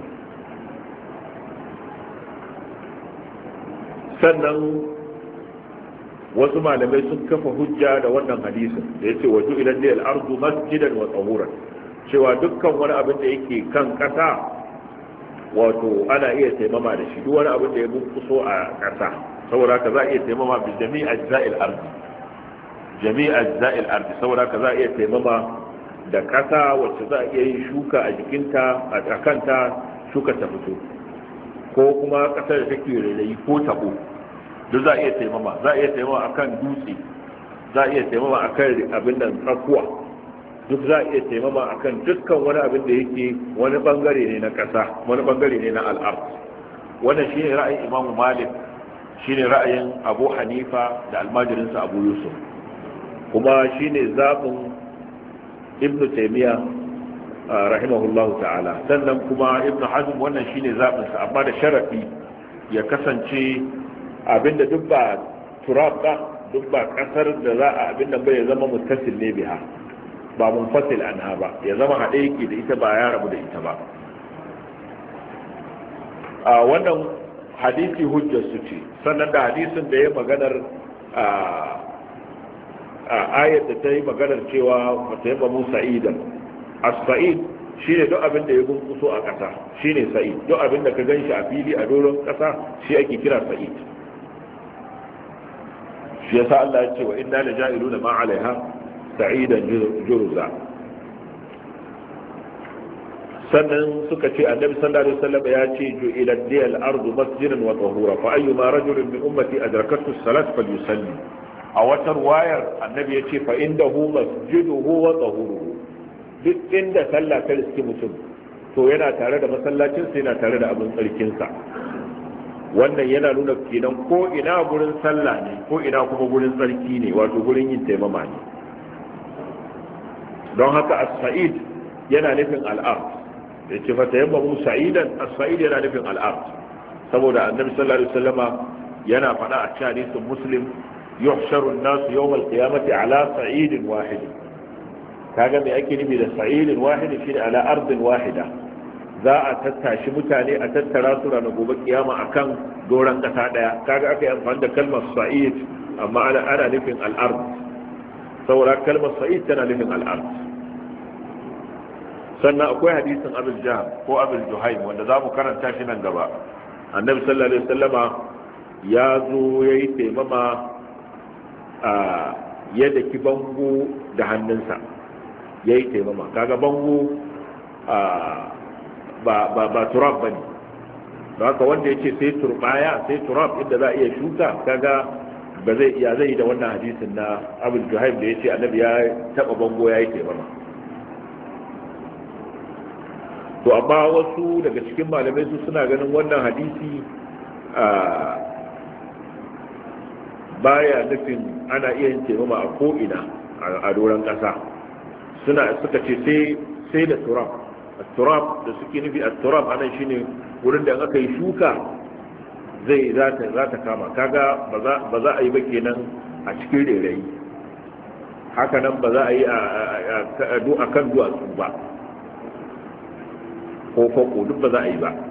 sannan wasu malamai sun kafa hujja da wannan hadisin da yace waju ila dil ardu masjidan wa tahuran cewa dukkan wani abin da yake kan kasa wato ana iya taimama da shi duk wani abin da ya bunkuso a kasa saboda ka za a iya taimama bi jami'i ajza'il ardi jami'i ajza'il ardi saboda ka za a iya taimama da kasa wacce za a iya yin shuka a jikinta a kanta shuka ta fito ko kuma kasar da take rairayi ko tabo duk za a iya taimama za a iya taimama akan dutse za a iya taimama akan abin nan tsakuwa duk za a iya taimama akan dukkan wani abin da yake wani bangare ne na kasa wani bangare ne na al'ard wannan shine ra'ayin Imam Malik shine ra'ayin Abu Hanifa da almajirinsa Abu Yusuf kuma shine zabin Ibn Taymiyyah rahimahullahu ta'ala sannan kuma Ibn Hazm wannan shine zabin sa amma da sharafi ya kasance abinda duk ba turab ba duk ba kasar da za a abinda bai ya zama muttasil ne biha ba munfasil anha ba ya zama haɗe yake da ita ba ya rabu da ita ba a wannan hadisi hujjar su ce sannan da hadisin da ya maganar a ayat da ta yi maganar cewa mata yaba mu sa'idan as-sa'id shine duk abin da ya gunkuso a ƙasa shine sa'id duk abin da ka ganshi a fili a doron ƙasa shi ake kira sa'id shi yasa Allah ya ce wa inna la ja'iluna ma 'alaiha sa'idan jurza sannan suka ce annabi sallallahu alaihi wasallam ya ce ju'ila diyal ardu masjidan wa tahura fa ayyuma rajulin min ummati adrakathu as-salat falyusalli a wata wayar annabi ya ce fa indahu masjiduhu wa tahuruhu duk inda sallah ta riski mutum to yana tare da masallacinsa yana tare da abin tsarkinsa wannan yana nuna kenan ko ina gurin sallah ne ko ina kuma gurin tsarki ne wato gurin yin taimama ne don haka as-sa'id yana nufin al-ard yace fa tayammamu sa'idan as-sa'id yana nufin al-ard saboda annabi sallallahu alaihi wasallama yana faɗa a cikin hadisin muslim yuhsharu an-nas yawm al-qiyamati ala sa'idin wahid kaga me ake nufi da sa'idin wahid shine ala ardin wahida za a tattashi mutane a tattara su ranar gobe kiyama akan doran kasa daya kaga aka yi amfani da kalmar sa'id amma ana ana nufin al-ard saboda kalmar sa'id tana nufin al-ard sannan akwai hadisin abul jahm ko abul juhaym wanda za mu karanta shi nan gaba annabi sallallahu alaihi wasallama ya zo yayi taimama a yadda ki bango da hannunsa yayi taimama kaga bango a ba ba ba turab bane don haka wanda yace sai turbaya sai turab inda za a iya shuka kaga ba zai iya zai da wannan hadisin na abul juhaym da yace annabi ya taba bango yayi taimama to amma wasu daga cikin malamai su suna ganin wannan hadisi a baya nufin ana iya yin taimama a ko'ina a doron ƙasa suna suka ce sai da turab turab da suke nufi a turab anan shine wurin da aka yi shuka zai za ta kama kaga ba za a yi ba kenan a cikin rairayi haka nan ba za a yi a kan duwatsu ba ko fako duk ba za a yi ba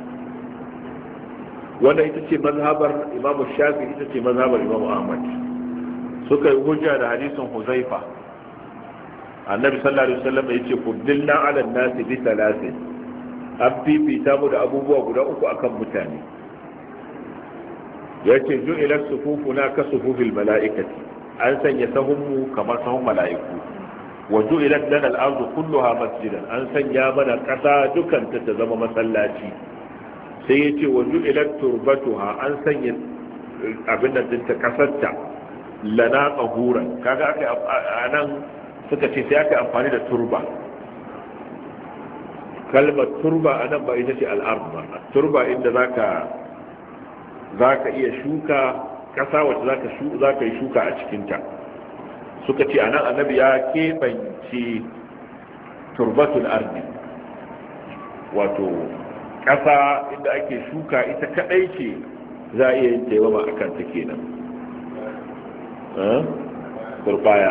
wannan ita ce mazhabar imamu shafi ita ce mazhabar imamu ahmad suka yi hujja da hadisin huzaifa annabi sallallahu alaihi wasallam yace kullilna ala nasi bi thalathin an fifita mu da abubuwa guda uku akan mutane yace ju'ila sufufuna ka sufufil mala'ikati an sanya sahunmu kamar sahun mala'iku wa ju'ilat lana al-ardu kulluha masjidan an sanya mana kasa dukan ta ta zama masallaci sai yace wa ju'ilat turbatuha an sanya abin da dinta kasarta lana tahuran kaga aka anan suka ce sai aka amfani da turba kalmar turba anan ba ita ce al-ard ba turba inda zaka zaka iya shuka kasa wacce zaka shu zaka yi shuka a cikin ta suka ce anan annabi ya keɓance turbatul ardi wato ƙasa inda ake shuka ita kadai ce za a iya yin taimama a kanta kenan turbaya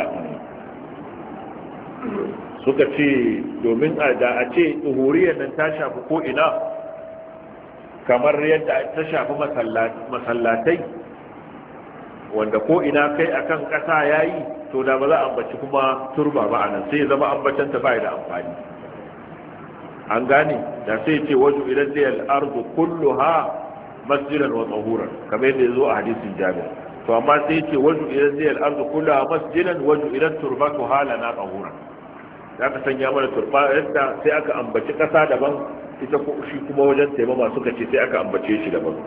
suka ce domin da a ce tsohoriyar nan ta shafi ko ina kamar yadda ta shafi masallatai wanda ko ina kai akan ƙasa yayi to da ba za a ambaci kuma turba ba anan sai zama ambacanta ba da amfani an gane da sai ce waju idan da al-ardu kulluha masjidan wa tahuran kamar yadda yazo a hadisin Jabir to amma sai ce waju idan da al-ardu kulluha masjidan waju idan turbatu halana tahuran da aka sanya mana turba yadda sai aka ambaci ƙasa daban ita ko shi kuma wajen taimama suka ce sai aka ambace shi daban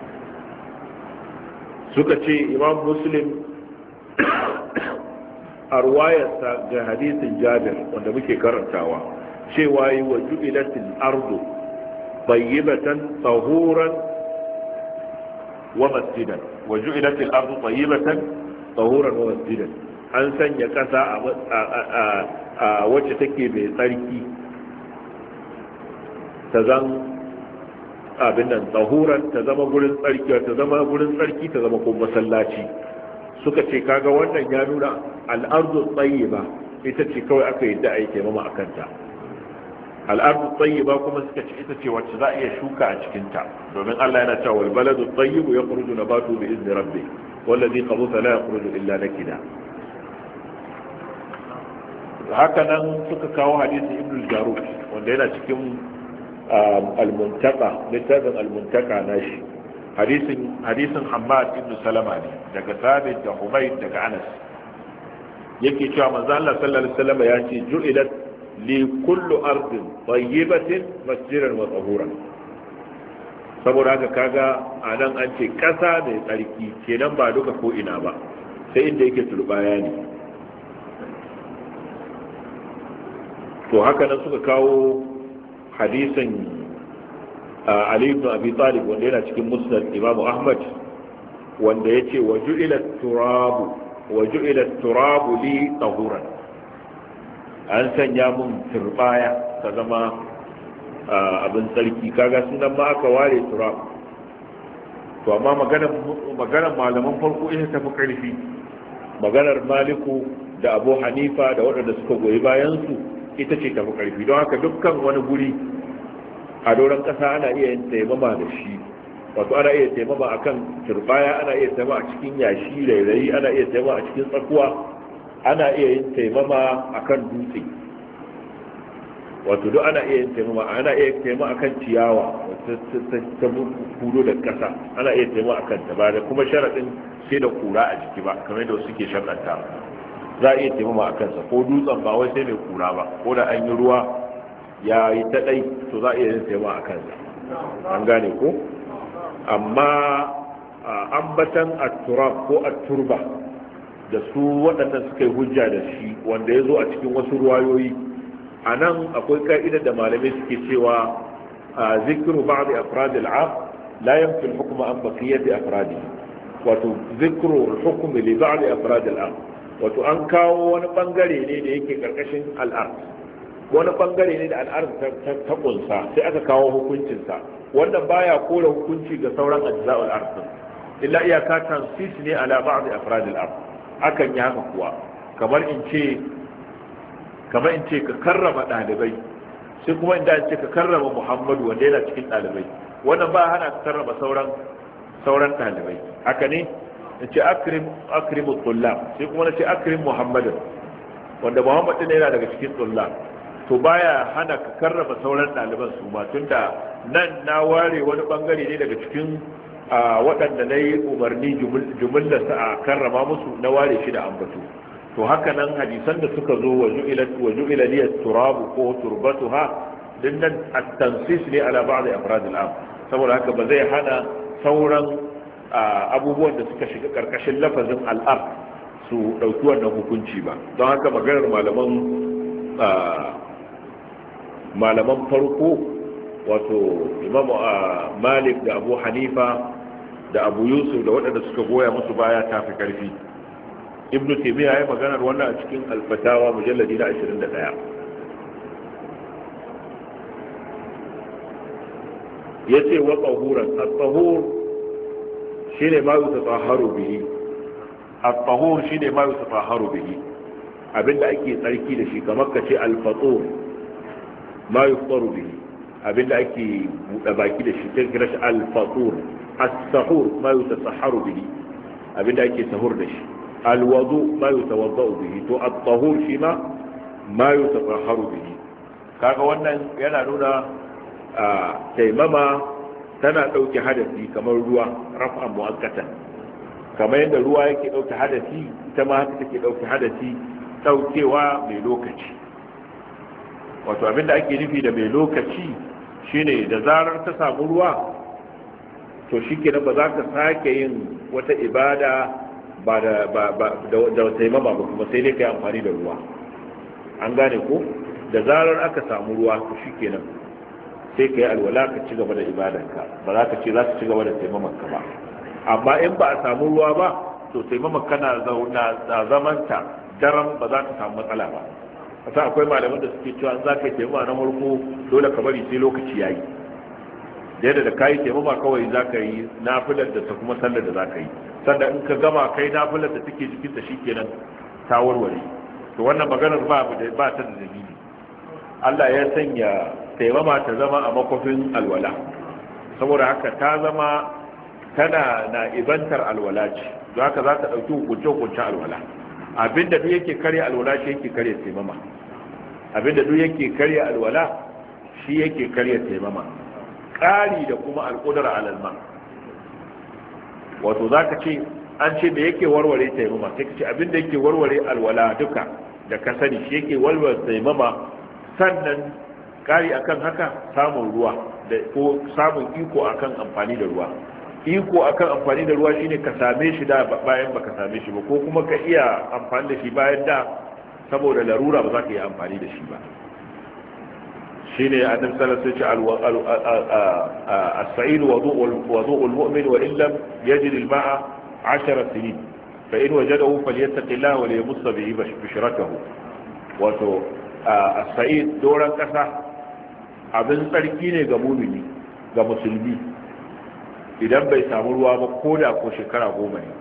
suka ce Imam Muslim a ruwayarsa ga hadisin Jabir wanda muke karantawa cewa yi wa ju'ilatil ardu tayyibatan tahuran wa masjidan wa ju'ilatil ardu tayyibatan tahuran wa masjidan an sanya kasa a wacce take mai tsarki ta zan abin nan tahuran ta zama gurin tsarki ta zama gurin tsarki ta zama kuma masallaci suka ce kaga wannan ya nuna al'ardu tayyiba ita ce kawai aka yi da aike mama akan ta al'ardu tayyiba kuma suka ce ita ce wacce za a iya shuka a cikin ta domin Allah yana cewa wal baladu tayyibu yakhruju nabatu bi izni rabbi wallazi khabutha la yakhruju illa nakida haka nan suka kawo hadisi ibnu jarud wanda yana cikin al-muntaka littafin al-muntaka nashi hadisin hadisin Hammad ibn Salama ne daga Sabit da Humayd daga Anas yake cewa manzo Allah sallallahu alaihi wasallam ya ce ju'ilat li kullu ardin tayyibatin masjidan wa tahuran saboda haka kaga anan an ce kasa mai tsarki kenan ba duka ko ina ba sai inda yake turbaya ne to haka nan suka kawo hadisin Ali ibn Abi Talib wanda yana cikin Musnad Imam Ahmad wanda yace waju'ila turabu waju'ila turabu li tahuran an sanya mun turbaya ta zama abin sarki kaga sunan ma aka ware turab to amma maganar maganar malaman farko ita tafi karfi maganar Maliku da Abu Hanifa da waɗanda suka goyi bayan su ita ce tafi karfi don haka dukkan wani guri a doron kasa ana iya yin taimama da shi wato ana iya taimama a kan turbaya ana iya taimama a cikin yashi rairayi ana iya taimama a cikin tsakuwa ana iya yin taimama a kan dutse wato duk ana iya yin taimama ana iya taimama a kan ciyawa ta hudo da kasa ana iya taimama a kan ta ba da kuma sharaɗin sai da kura a jiki ba kamar yadda suke shakanta za a iya taimama a kansa ko dutsen ba wai sai mai kura ba ko da an yi ruwa ya yi ta ɗai to za a iya yin taimama a kansa an gane ko amma ambatan at-turab ko at-turba da su waɗannan suka yi hujja da shi wanda ya zo a cikin wasu ruwayoyi a nan akwai ka'idar da malamai suke cewa zikiru ba'd afrad al-'am la yanfi al-hukm an baqiyati afradihi wato zikiru al-hukm li ba'd afrad al-'am wato an kawo wani bangare ne da yake karkashin al-'am wani bangare ne da al'ar ta kunsa sai aka kawo hukuncinsa wannan baya kora hukunci ga sauran ajza'ul ard illa iyaka tansis ne ala ba'd afrad al-ard akan yi haka kuwa kamar in ce kamar in ce ka karrama dalibai sai kuma inda in ce ka karrama Muhammadu wanda yana cikin dalibai wannan ba hana ka karrama sauran sauran dalibai haka ne in ce akrim akrimu tullab sai kuma na ce akrim Muhammadan wanda Muhammad ne yana daga cikin tullab to baya hana ka karrama sauran ɗaliban su ma tunda nan na ware wani bangare ne daga cikin waɗanda na yi umarni jumullarsa a karrama musu na ware shi da ambatu to haka nan hadisan da suka zo wa ju'ila liyat turabu ko turbatuha din nan at-tansis ne ala ba'd afrad al-am saboda haka ba zai hana sauran abubuwan da suka shiga karkashin lafazin al-am su dauki wannan hukunci ba don haka maganar malaman malaman farko wato imamu Malik da Abu Hanifa da Abu Yusuf da waɗanda suka goya musu baya ta fi ƙarfi. Ibn Taymiyyah ya maganar wannan a cikin Al-Fatawa mujalladi na ashirin da ɗaya. yace wa tahuran at-tahur shine ma yutatahharu bihi at-tahur shine ma yutatahharu bihi abinda ake tsarki da shi, kamar kace al-fatur ma yuftaru bihi abinda ake buɗe baki da shi sai kira shi al-fatur. as-sahur ma yutasahharu bihi abinda ake sahur da shi. al-wudu ma yutawaddau bihi to at-tahur shi ma ma yutatahharu bihi. kaga wannan yana nuna taimama tana dauke hadasi kamar ruwa raf'an mu'akkatan, kamar yadda ruwa yake dauke hadasi ita ma haka take dauke hadasi daukewa mai lokaci. wato abinda ake nufi da mai lokaci shine da zarar ta samu ruwa to shikenan ba za ka sake yin wata ibada ba da da taimama ba, kuma sai dai kai amfani da ruwa. an gane ko da zarar aka samu ruwa to shikenan sai kai alwala ka ci gaba da ibadanka, ba za ka ce za ka ci gaba da taimamanka ba. amma in ba a samu ruwa ba to taimamanka na zauna na zamanta daren ba za ka samu matsala ba. kasa akwai malaman da suke cewa za ka yi taimama na farko dole ka bari sai lokaci yayi, da yadda da ka yi taimama kawai za ka yi nafilar da ta kuma sallar da za ka yi, sannan in ka gama kai nafilar da take jikinta shikenan ta warware. to wannan maganar ba ba ta da dalili. Allah ya sanya taimama ta zama a makofin alwala, saboda haka ta zama tana na ibantar alwala ce, don haka za ta ɗauki hukunce-hukuncen alwala. abinda duk yake karya alwala shi yake karya taimama, abinda duk yake karya alwala shi yake karya taimama. ƙari da kuma alƙudar alalma, wato za ka ce an ce da yake warware taimama sai ka ce abinda yake warware alwala duka da ka sani shi yake warware taimama, sannan ƙari akan haka samun ruwa da ko samun iko akan amfani da ruwa. iko akan amfani da ruwa shine ka same shi da bayan baka same shi ba, ko kuma ka iya amfani da shi bayan da saboda larura ba za ka yi amfani da shi ba. shine annabi sallallahu alaihi wasallam as-sa'id wudu'ul mu'min wa illam yajid al-ma'a ashara sinin fa in wajadahu falyattaqillaha wa liyamassa bihi bishratahu. wato as-sa'id doran kasa abin tsarki ne ga mu'mini, ga musulmi, idan bai samu ruwa ba ko da ko shekara goma ne.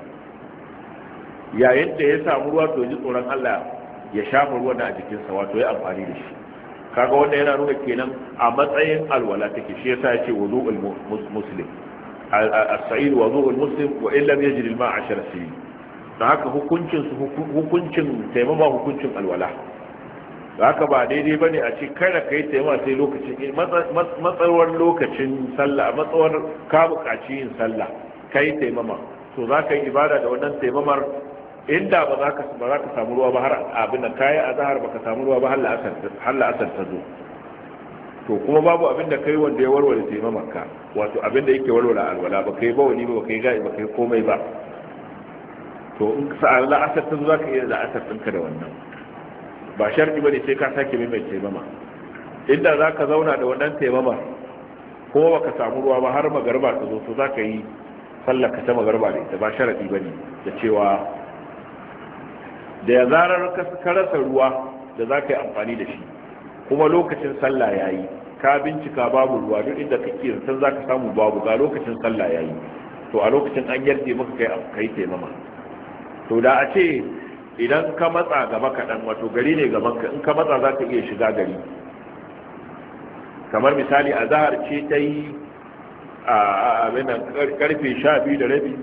yayin da ya samu ruwa to ji tsoron Allah ya shafa ruwan a jikinsa, wato ya amfani da shi. kaga wanda yana nuna kenan a matsayin alwala take, shi yasa yace wudu'ul muslim as-sa'id wudu'ul muslim wa in lam yajid al-ma'a ashara sinin. don haka hukuncin su hukuncin taimama hukuncin alwala. da haka ba daidai bane a ce kada kai taimama sai lokacin matsawar lokacin sallah, matsawar ka buƙaci yin sallah kai taimama, to za ka yi ibada da wannan taimamar. inda ba za ka ba za ka samu ruwa ba har abin da kai azhar baka samu ruwa ba har la'asar har la'asar ta zo, to kuma babu abin da kai wanda ya warware taimamar ka, wato abin da yake warware alwala ba kai ba wani ba kai ga'i ba kai komai ba, to in sa la'asar ta zo za ka iya la'asar ɗinka da wannan. ba sharɗi ba ne sai ka sake mai mai taimama. inda za ka zauna da wannan taimama ko ba ka samu ruwa ba har magarba ta zo, to za ka yi sallar ka ta magarba da ita, ba sharaɗi ba ne da cewa da ya zarar ka rasa ruwa da za ka yi amfani da shi kuma lokacin sallah ya yi, ka bincika babu ruwa duk inda kake san za ka samu babu, ga lokacin sallah ya yi, to a lokacin an yarda maka kai kai taimama. to da a ce idan ka matsa gaba kaɗan, wato gari ne gaban ka, in ka matsa za ka iya shiga gari, kamar misali a zahar ce ta yi a abinan karfe sha biyu da rabi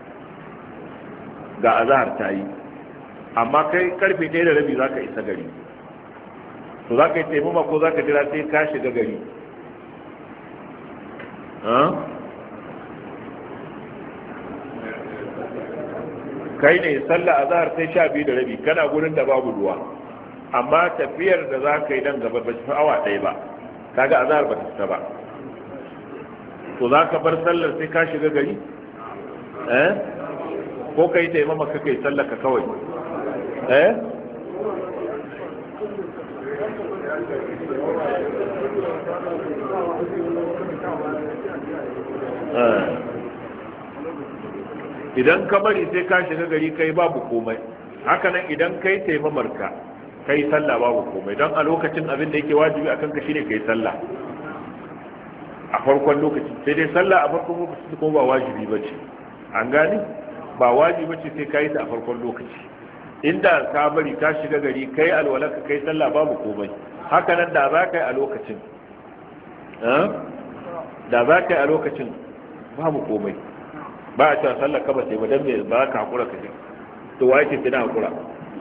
ga a zahar ta yi, amma kai karfe ɗaya da rabi za ka isa gari, to za ka yi taimama ko za ka jira sai ka shiga gari? kai ne sallah a zahar sai sha biyu da rabi kana gurin da babu ruwa, amma tafiyar da za ka yi dan gaba ba ta awa ɗaya ba, kaga a zahar ba ta fita ba, to za ka bar sallar sai ka shiga gari eh ko ka yi taimama ka kai sallar ka kawai eh idan ka bari sai ka shiga gari kai babu komai. haka nan idan kai taimamarka kai sallah babu komai, don a lokacin abin da yake wajibi akan ka shine kai sallah. a farkon lokaci, sai dai sallah a farkon lokaci kuma ba wajibi bace, an gane ba wajibi bace sai kai ta a farkon lokaci. Inda ka bari ka shiga gari kai alwala ka kai sallah babu komai, haka nan da za ka yi a lokacin da za ka yi a lokacin babu komai, ba a cewa sallah ka ba sai ba dan me ba ka hakura ka je, to wa yake kina hakura?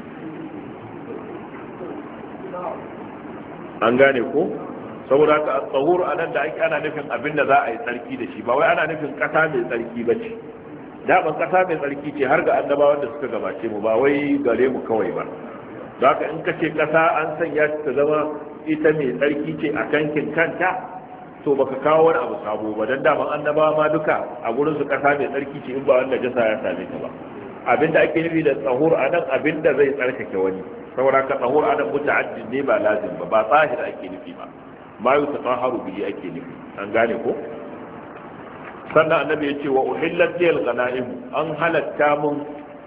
an gane ko? saboda ka tsahur anan da ake ana nufin abin da za a yi tsarki da shi, ba wai ana nufin kasa mai tsarki ba ce. daban kasa mai tsarki ce har ga annabawan da suka gabace mu, ba wai gare mu kawai ba. za ka in ka ce kasa an sanya ta zama ita mai tsarki ce a kankin kanta, to baka kawo wani abu sabo ba, dan daman annabawa ma duka a gurin su kasa mai tsarki ce in ba wanda jasa ya same ta ba. abinda ake nufi da tsahur anan abinda zai tsarkake wani, saboda ka tsahur anan muta'addid ne ba lazim ba, ba tsahir ake nufi ba, ma yutahharu bihi ake nufi, an gane ko? sannan annabi ya ce wa uhillat liyal ghanaim, an halatta mun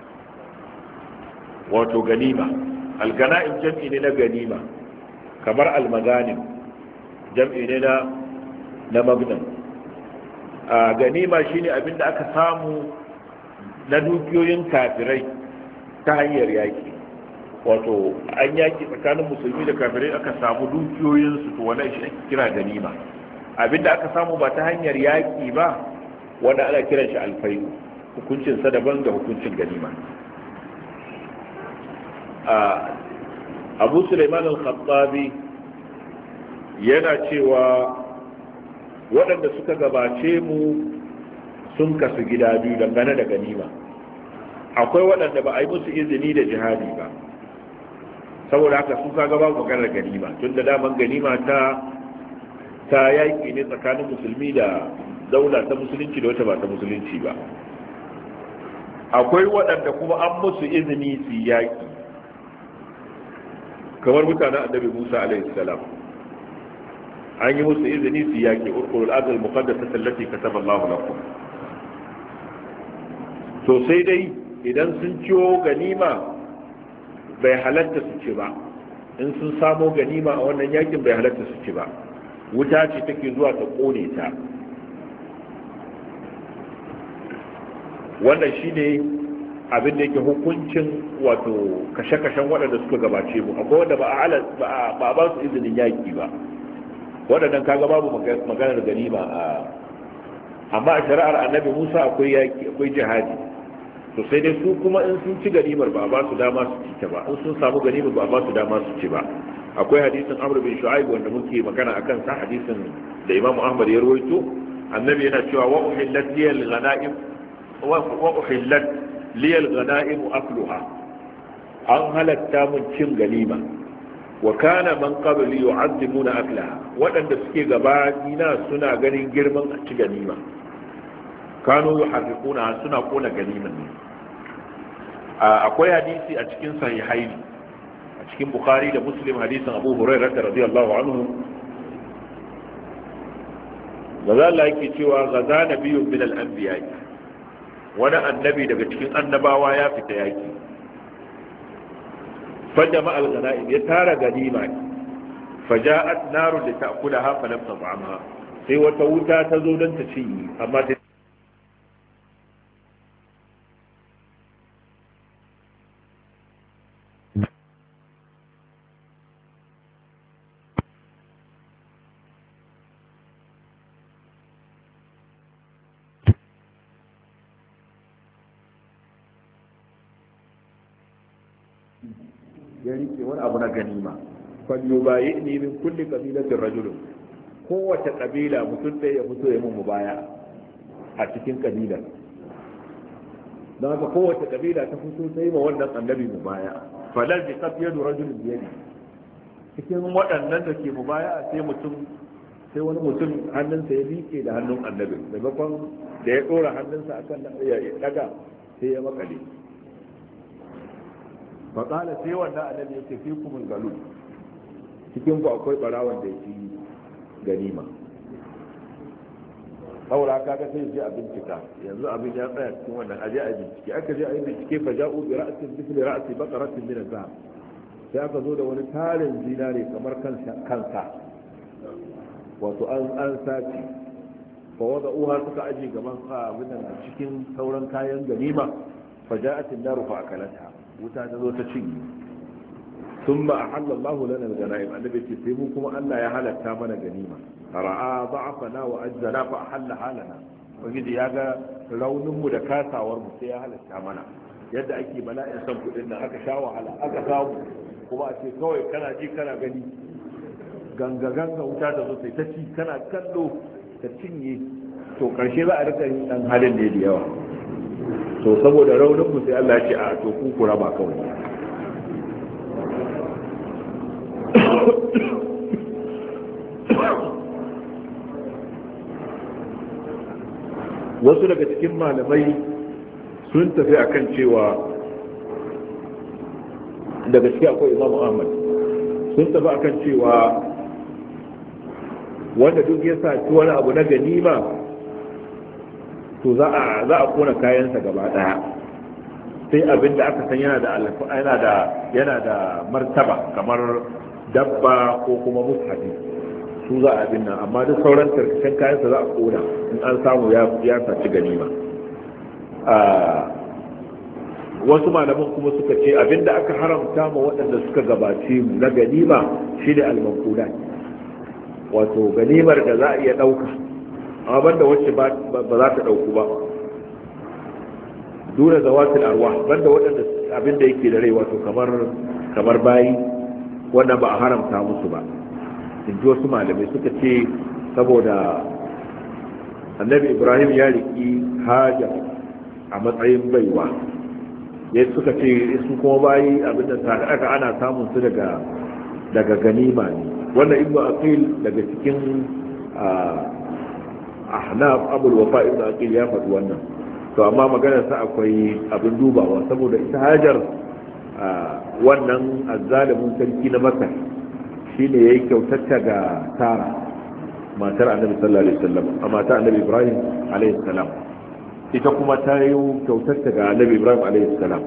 wato ganima. al-ganaim jam'i ne na ganima, kamar al-maganim jam'i ne na na magnan. a ganima shine abinda aka samu na dukiyoyin kafirai ta hanyar yaki, wato an yaki tsakanin musulmi da kafirai aka samu dukiyoyinsu, to wannan shi ake kira ganima. abinda aka samu ba ta hanyar yaki ba wanda ana kiran shi alfai'u, hukuncin sa daban da hukuncin ganima. Abu Sulaiman al-Khattabi yana cewa waɗanda suka gabace mu sun kasu gida biyu dangane da ganima. akwai waɗanda ba a yi musu izini da jihadi ba, saboda haka su kaga babu maganar ganima, tun da daman ganima ta ta yaƙi ne tsakanin musulmi da daula ta musulunci da wata ba ta musulunci ba. akwai waɗanda kuma an musu izini su yaƙi, kamar mutanen annabi Musa alaihi salam, an yi musu izini su yaƙi, urqul ardh al-muqaddasah allati kataba Allahu lakum. to sai dai idan sun ciwo ganima bai halatta su ci ba, in sun samo ganima a wannan yakin bai halatta su ci ba, wuta ce take zuwa ta kone ta. wannan shine abin da yake hukuncin wato kashe-kashen waɗanda suka gabace mu. akwai wanda ba a ba ba su izinin yaki ba, waɗannan kaga babu maganar ganima a amma a shari'ar annabi Musa akwai yaki, akwai jihadi. to sai dai su kuma in sun ci ganimar ba ba su dama su ci ta ba, in sun samu ganimar ba ba su dama su ci ba. akwai hadisin Amr bin Shu'aib wanda muke magana akan sa, hadisin da Imam Ahmad ya rawaito. annabi yana cewa wa uhillat liyal ghanaim wa uhillat liyal ghanaim akluha, an halatta mun cin ganima. wa kana man qabli yu'azzimuna aklaha, wadanda suke gabani suna ganin girman a ci ganima, kanu yuharriquna suna kona ganiman ne. akwai hadisi a cikin sahihaini, a cikin Bukhari da Muslim, hadisin Abu Hurairah radiyallahu anhu, gaza Allah yake cewa gaza nabiyyun min al-anbiya, wani annabi daga cikin annabawa ya fita yaki, fajama al-ghanaim, ya tara ganima, faja'at narun li ta'kulaha falam tat'amha, sai wata wuta ta zo don ta ci, amma ta ya rike wani abu na ganima. falyo bayi ne min kulli kabilatin rajulun, kowace kabila mutum ɗaya ya fito ya mun mubaya a cikin kabila. don haka kowace kabila ta fito sai ma wannan annabi mubaya. falal bi qafiyadu rajulin biyadi, cikin waɗannan da ke mubaya sai mutum sai wani mutum hannunsa ya liƙe da hannun annabi, maimakon da ya ɗora hannunsa akan ya daga sai ya makale. faƙala sai wannan annabi ya ce fi kumul galu, cikin ku akwai ɓarawan da ya ci ganima. saboda kaga sai je a bincika, yanzu abin ya tsaya cikin wannan, aje a bincike. aka je a yi bincike fa ja'u bi ra'sin mithli ra'si baqaratin min az-zahab, sai aka zo da wani tarin zinare kamar kansa kansa, wato an an sace fa wada'uha suka aje gaban abin da cikin sauran kayan ganima fa ja'at an-naru fa akalatha wuta ta zo ta cinye thumma ahalla Allahu lana al-ghanaim annabi ce sai mu kuma Allah ya halatta mana ganima ra'a da'afana wa ajzana fa ahalla halana wajidi ya ga raunin mu da kasawar mu sai ya halatta mana yadda ake bala'in san kudin nan aka sha wahala aka samu kuma a ce kawai kana ji kana gani ganga ganga wuta ta zo sai ta ci kana kallo ta cinye to karshe za a rika yin dan halin ne da yawa to saboda raunin mu sai Allah ya ce a to ku ku raba kawai wasu daga cikin malamai sun tafi akan cewa daga ciki akwai Imam Ahmad sun tafi akan cewa wanda duk ya sa wani abu na ganima to za a za a kona kayansa gaba daya sai abin da aka san yana da yana da yana da martaba kamar dabba ko kuma mushafi su za a abin nan amma duk sauran tarkacen kayansa za a kona in an samu ya ya saci ganima a wasu malaman kuma suka ce abin da aka haramta ma waɗanda suka gabace mu na ganima shine al-manqulat wato ganimar da za a iya ɗauka amma banda wacce ba za ta ɗauku ba duna zawatul arwah banda waɗanda abin da yake da rai wato kamar kamar bayi wannan ba a haramta musu ba in ji wasu malamai suka ce saboda annabi ibrahim ya riki haja a matsayin baiwa ya suka ce su kuma bayi abin da aka ana samun su daga daga ganima ne wannan ibnu aqil daga cikin ahnaf abul wafa ibnu aqil ya faɗi wannan to amma maganar sa akwai abin dubawa saboda ita hajar wannan azzalimin sarki na makka shine yayi kyautata ga tara matar annabi sallallahu alaihi wasallam amma ta annabi ibrahim alaihi salam ita kuma ta yi kyautata ga annabi ibrahim alaihi salam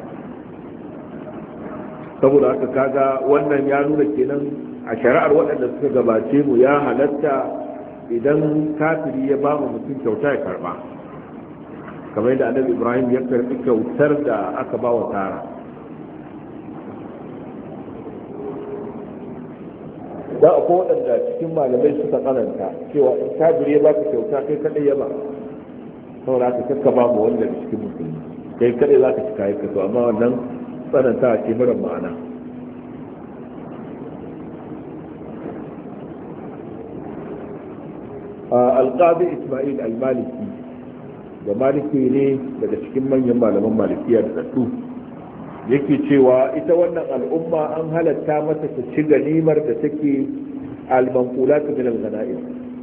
saboda haka kaga wannan ya nuna kenan a shari'ar waɗanda suka gabace mu ya halatta idan kafiri ya ba mu mutum kyauta ya karba kamar yadda annabi ibrahim ya karbi kyautar da aka ba wa tara da akwai waɗanda cikin malamai suka tsananta cewa in kafiri ya baka kyauta kai kaɗai ya ba saboda haka kakka ba mu wanda da cikin musulmi kai kaɗai za ka ci kayan kaso amma wannan tsananta ce mara ma'ana alƙadi ismail al-maliki da maliki ne daga cikin manyan malaman malikiya da ɗaɗɗu yake cewa ita wannan al'umma an halatta mata ta ci ganimar da take al-manqulatu min al-ghanaim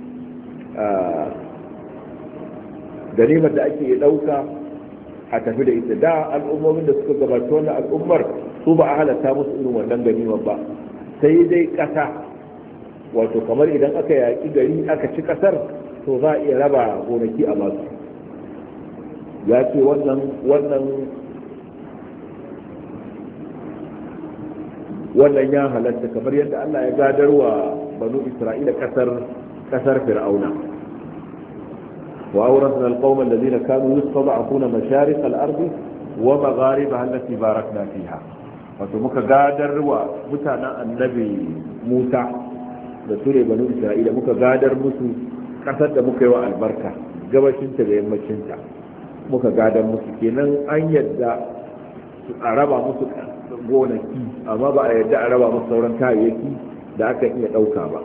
ganimar da ake ɗauka a tafi da ita da al'ummomin da suka gabata wannan al'ummar su ba a halatta musu irin wannan ganimar ba sai dai ƙasa wato kamar idan aka yaƙi gari aka ci ƙasar to za a iya raba gonaki a masu ya ce wannan wannan wannan ya halatta kamar yadda Allah ya gadarwa banu Isra'ila ƙasar ƙasar Fir'auna wa awrasna alqawma alladhina kanu yastad'afuna masharik al-ardi wa magharibaha allati barakna fiha wato muka gadarwa mutanen annabi Musa da sure banu Isra'ila muka gadar musu kasar da muka yi wa albarka gabashinta da yammacinta muka gadar musu kenan an yadda a raba musu gonaki amma ba a yadda a raba musu sauran kayayyaki da aka iya ɗauka ba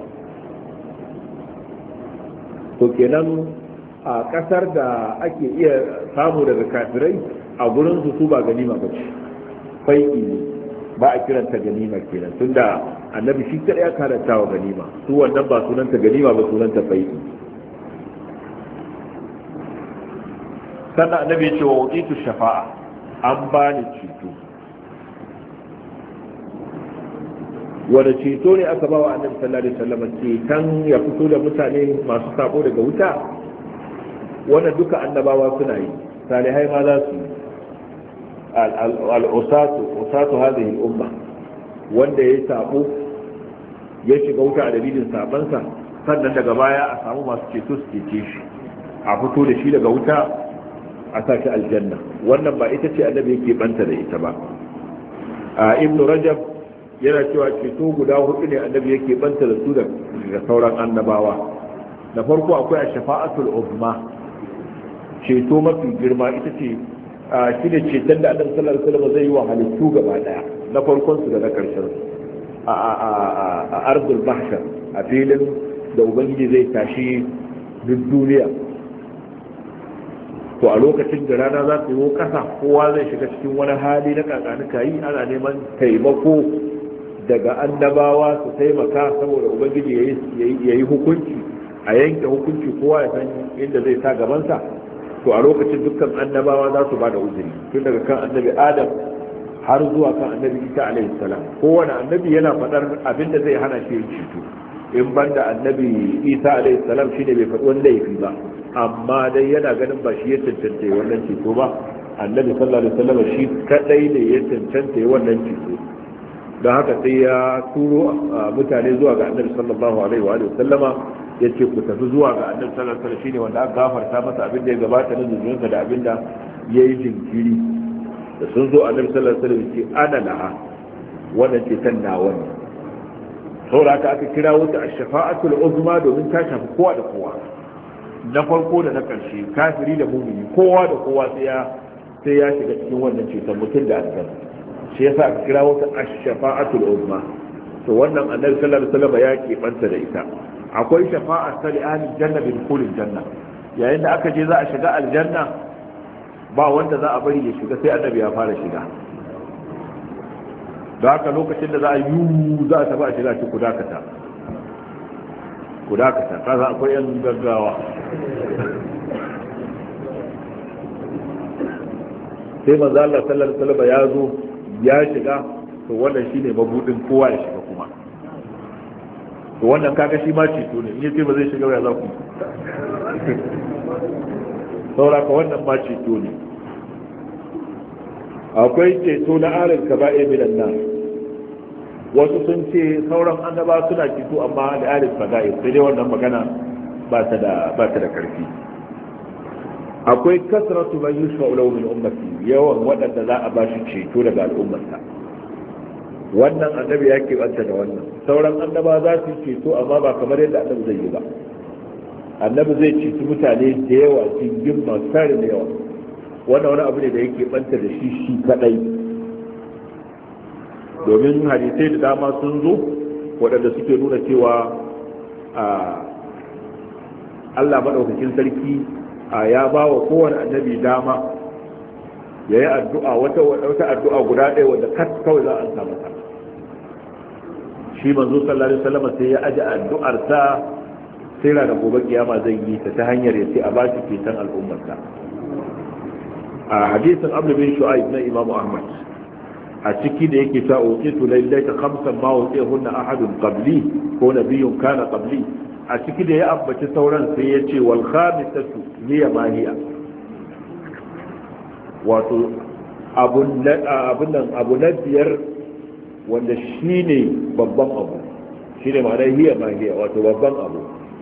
to kenan a kasar da ake iya samu daga kafirai a gurin su ba ganima ba ce fai'i ne ba a kiranta ganima kenan tunda annabi shi kada ya karanta wa ganima su wannan ba sunanta ganima ba sunanta fai'i sannan annabi ya ce wa wuqitu shafa'a an bani ceto wanda ceto ne aka ba wa annabi sallallahu alaihi wasallam ceton ya fito da mutane masu sabo daga wuta wannan duka annabawa suna yi salihai ma za su yi al'usatu usatu hadhihi al'umma wanda ya sabo ya shiga wuta a dalilin sabansa sannan daga baya a samu masu ceto su cece shi a fito da shi daga wuta a sa shi aljanna. wannan ba ita ce annabi yake banta da ita ba. a ibnu rajab yana cewa ceto guda hudu ne annabi yake banta da su daga sauran annabawa. da farko akwai ash-shafa'atul uzma, ceto mafi girma. ita ce shi ne ceton da annabi sallallahu alaihi wasallam zai yi wa halittu gaba daya, na farkon su da na karshen su a a a ardul mahshar, a filin da ubangiji zai tashi duk duniya. to a lokacin da rana za ta yi kasa, kowa zai shiga cikin wani hali na kakanuka yi, ana neman taimako daga annabawa su taimaka saboda ubangiji ya yi hukunci, a yanke hukunci, kowa ya san inda zai sa gabansa. to a lokacin dukkan annabawa za su ba da uzuri, tun daga kan annabi adam har zuwa kan annabi isa alaihi salam. kowane annabi yana faɗar abin da zai hana shi yin ceto, in banda annabi isa alaihi salam shine bai faɗi wani laifi ba, amma dai yana ganin ba shi ya cancanta wannan ceto ba. annabi sallallahu alaihi wasallam shi kadai ne ya cancanta wannan ceto, don haka sai ya turo mutane zuwa ga annabi sallallahu alaihi wa sallama, ya ce ku tafi zuwa ga annabi sallallahu alaihi wasallam shine wanda aka gafarta masa abin da ya gabata na zunubinsa da abin da ya yi jinkiri. da sun zo annabi sallallahu alaihi wasallam ce ana laha, wannan ce kan nawa ne. saboda haka aka kira wata ash-shafa'atul uzma domin ta shafi kowa da kowa, na farko da na ƙarshe, kafiri da mumini, kowa da kowa sai ya sai ya shiga cikin wannan ceton, mutum da aljanna. shi yasa aka kira wata ash-shafa'atul uzma. to wannan annabi sallallahu alaihi wasallam ya keɓanta da ita. akwai shafa'a ta li ahli janna bi dukhulil janna, yayin da aka je za a shiga aljanna ba wanda za a bari ya shiga sai annabi ya fara shiga. da haka lokacin da za a yi za a tafi a shiga ci ku dakata ku dakata kaza akwai yan gaggawa. sai manzo Allah sallallahu alaihi wasallam ya zo ya shiga, to wannan shine mabudin kowa ya shiga kuma. to wannan kaga shi ma ceto ne, in yace ba zai shiga ya za ku saura ka wannan ma ceto ne. akwai ceto na alil kaba'ir minan nas, wasu sun ce sauran annaba suna ceto amma da alil kaba'ir, sai dai wannan magana ba ta da ba ta da karfi. akwai kasratu man yushfa'u lahu min ummati, yawan wadanda za a bashi ceto daga al'ummarsa. wannan annabi ya keɓanta da wannan. sauran annaba za su ceto amma ba kamar yadda annabi zai yi ba. annabi zai ceci mutane da yawa, jingin masu tarin da yawa. wannan wani abu ne da yake banta da shi shi kadai, domin hadisai da dama sun zo waɗanda suke nuna cewa Allah maɗaukakin sarki ya ba wa kowane annabi dama ya yi addu'a, wata addu'a guda ɗaya wadda kat kawai za a samu ta. shi manzo sallallahu alaihi wasallam sai ya aje addu'arsa sai ranar gobe kiyama zai yi ta ta hanyar ya ce a ba shi ceton al'ummarsa. a hadisin Amr bin Shu'aib na Imam Ahmad, a ciki da yake ta utitu laylata khamsan ma utihunna ahadun qabli ko nabiyyun kana qabli, a ciki da ya ambaci sauran sai ya ce wal khamisatu hiya ma hiya, wato abun nan abu na biyar wanda shine babban abu, shine ma'anar hiya ma hiya, wato babban abu.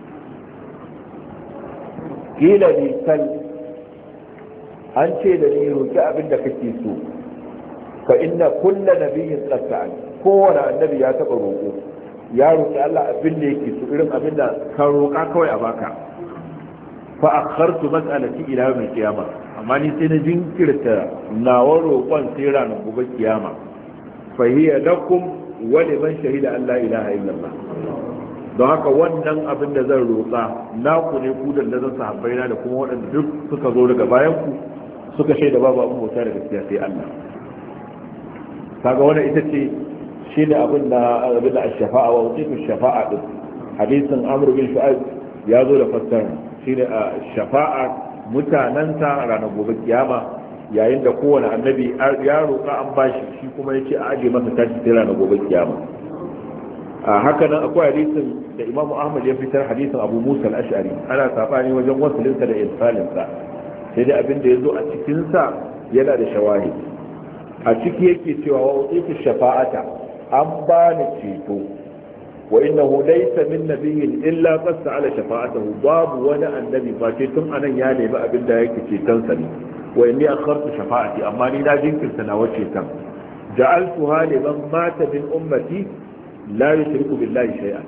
kila ni kal, an ce da ni roki abin da kake so, fa inna kulla nabiyyin tsaka'an, kowane annabi ya taba roƙo, ya roƙi Allah abin da yake so, irin abin da ka roƙa kawai a baka. fa akhartu mas'alati ila yawm al-qiyamah, amma ni sai na jinkirta nawa roƙon sai ranar gobe kiyama. fa hiya lakum wa liman shahida an la ilaha illallah. don haka wannan abin da zan roƙa naku ne ku da zan sahabbai na da kuma waɗanda duk suka zo daga bayan ku suka shaida babu abin bauta da gaskiya sai Allah. kaga wannan ita ce shi ne abin da abin da ash-shafa'a wa utitu shafa'a din. hadisin Amr bin Shu'aib ya zo da fassara shi ne shafa'a mutanansa ranar gobe kiyama, yayin da kowane annabi ya roƙa an bashi, shi kuma yace a aje masa tashi sai ranar gobe kiyama. a haka nan akwai hadisin da Imam Ahmad ya fitar, hadisin Abu Musa al-Ash'ari, ana sabani wajen wasilinsa da irsalinsa, sai dai abin da yazo a cikin sa yana da shawahid. a ciki yake cewa wa utitu shafa'ata, an bani ceto wa innahu laysa min nabiyyin illa qassa ala shafa'atihi babu wani annabi face tun anan ya nemi abin da yake ceton sa ne wa inni akhartu shafa'ati amma ni na jinkirta na wace tan ja'altuha liman mata min ummati la yushriku billahi shay'an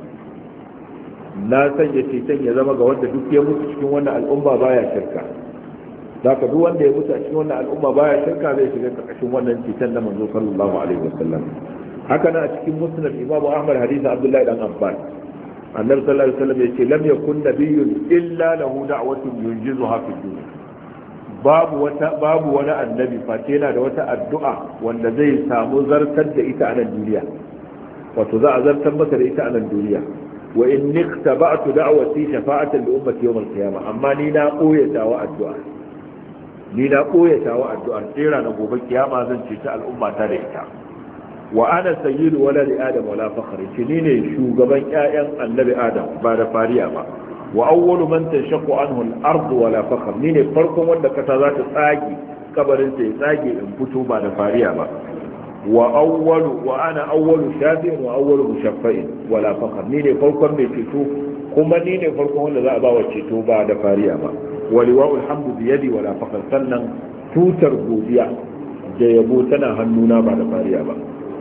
na sanya ceton ya zama ga wanda duk ya mutu cikin wannan al'umma baya shirka zaka duk wanda ya mutu a cikin wannan al'umma baya shirka zai shiga karkashin wannan ceton na manzo sallallahu alaihi wasallam haka na a cikin musnad imam ahmad hadisi abdullahi dan abbas annabi sallallahu alaihi wasallam yace lam yakun nabiyyun illa lahu da'watun yunjizuha fi dunya babu wata babu wani annabi face yana da wata addu'a wanda zai samu zartar da ita a nan duniya wato za a zartar masa da ita a nan duniya wa in iqtaba'tu da'wati shafa'atan li ummati yawm al-qiyamah amma ni na koyata wa addu'a ni na koyata wa addu'a tsira na gobe kiyama zan ce ta al'umma ta da ita wa ana sayyidu waladi adam wala fakhr ni ne shugaban ƴaƴan annabi adam ba da fariya ba wa awwalu man tashaqqu anhu al-ard wala fakhr ni ne farkon wanda kasa za ta tsage kabarin sa ya tsage in fito ba da fariya ba wa awwalu wa ana awwalu shafi'in wa awwalu mushaffa'in wala fakhr ni ne farkon mai ceto kuma ni ne farkon wanda za a ba wa ceto ba da fariya ba wa liwa'ul hamdu bi yadi wala fakhr sannan tutar godiya da yabo tana hannuna ba da fariya ba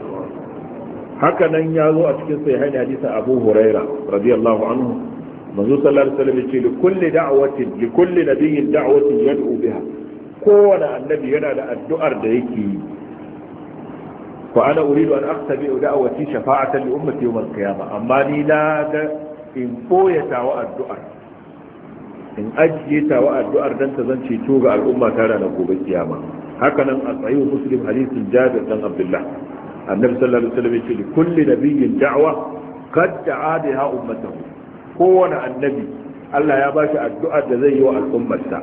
haka nan ya zo a cikin sahihain hadisin Abu Huraira radiyallahu anhu manzo sallallahu alaihi wasallam yace li kulli da'watin li kulli nabiyyin da'watin yad'u biha kowane annabi yana da addu'ar da yake yi fa ana uridu an aktabi da'wati shafa'atan li ummati yawm al-qiyamah amma ni na ga in koyata wa addu'ar in ajiye ta wa addu'ar dan ta zan ceto ga al'umma ta ranar gobe kiyama haka nan a sahih muslim hadisin Jabir dan Abdullah annabi sallallahu alaihi wasallam yace kulli nabiyyin da'wa qad da'a biha ummatahu kowane annabi Allah ya bashi addu'a da zai yi wa al'ummarsa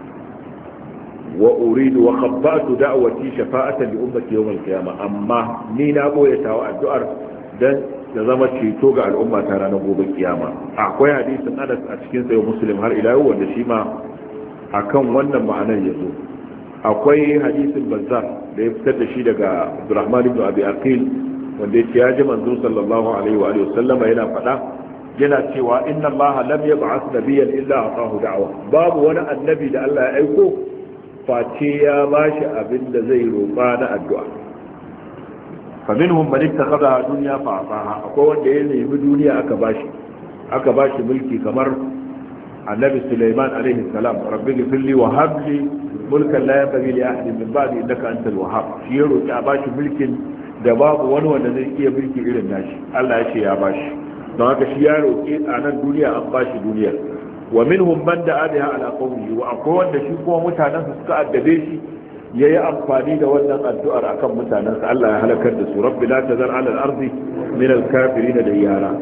wa uridu wa khabbatu da'wati shafa'atan li ummati yawm al-qiyamah amma ni na boye ta wa addu'ar dan da zama ceto ga al'umma ta ranar gobe kiyama akwai hadisin Anas a cikin sahih Muslim har ila yau wanda shi ma akan wannan ma'anar yazo akwai hadisin Bazzar da ya fitar da shi daga Abdurrahman ibn Abi Aqil wanda yake ya ji manzo sallallahu alaihi wa alihi wasallama yana faɗa yana cewa inna Allah lam yab'ath nabiyyan illa atahu da'wa babu wani annabi da Allah ya aiko face ya bashi abin da zai roƙa na addu'a faminhum man ittakhadha dunya fa ataha akwai wanda ya nemi duniya aka bashi aka bashi mulki kamar annabi Sulaiman alaihi salam rabbi ghfirli wa hab li mulkan la yanbaghi li ahadin min ba'di innaka antal wahhab shi ya roki a bashi mulkin da babu wani wanda zai iya mulki irin nashi Allah ya ce ya bashi don haka shi ya roki a nan duniya an bashi duniya wa minhum man da'a biha ala qawmihi wa akwai wanda shi kuma mutanen su suka addabe shi yayi amfani da wannan addu'ar akan mutanen sa Allah ya halakar da su rabbi la tazar ala al-ardi min al-kafirin da yara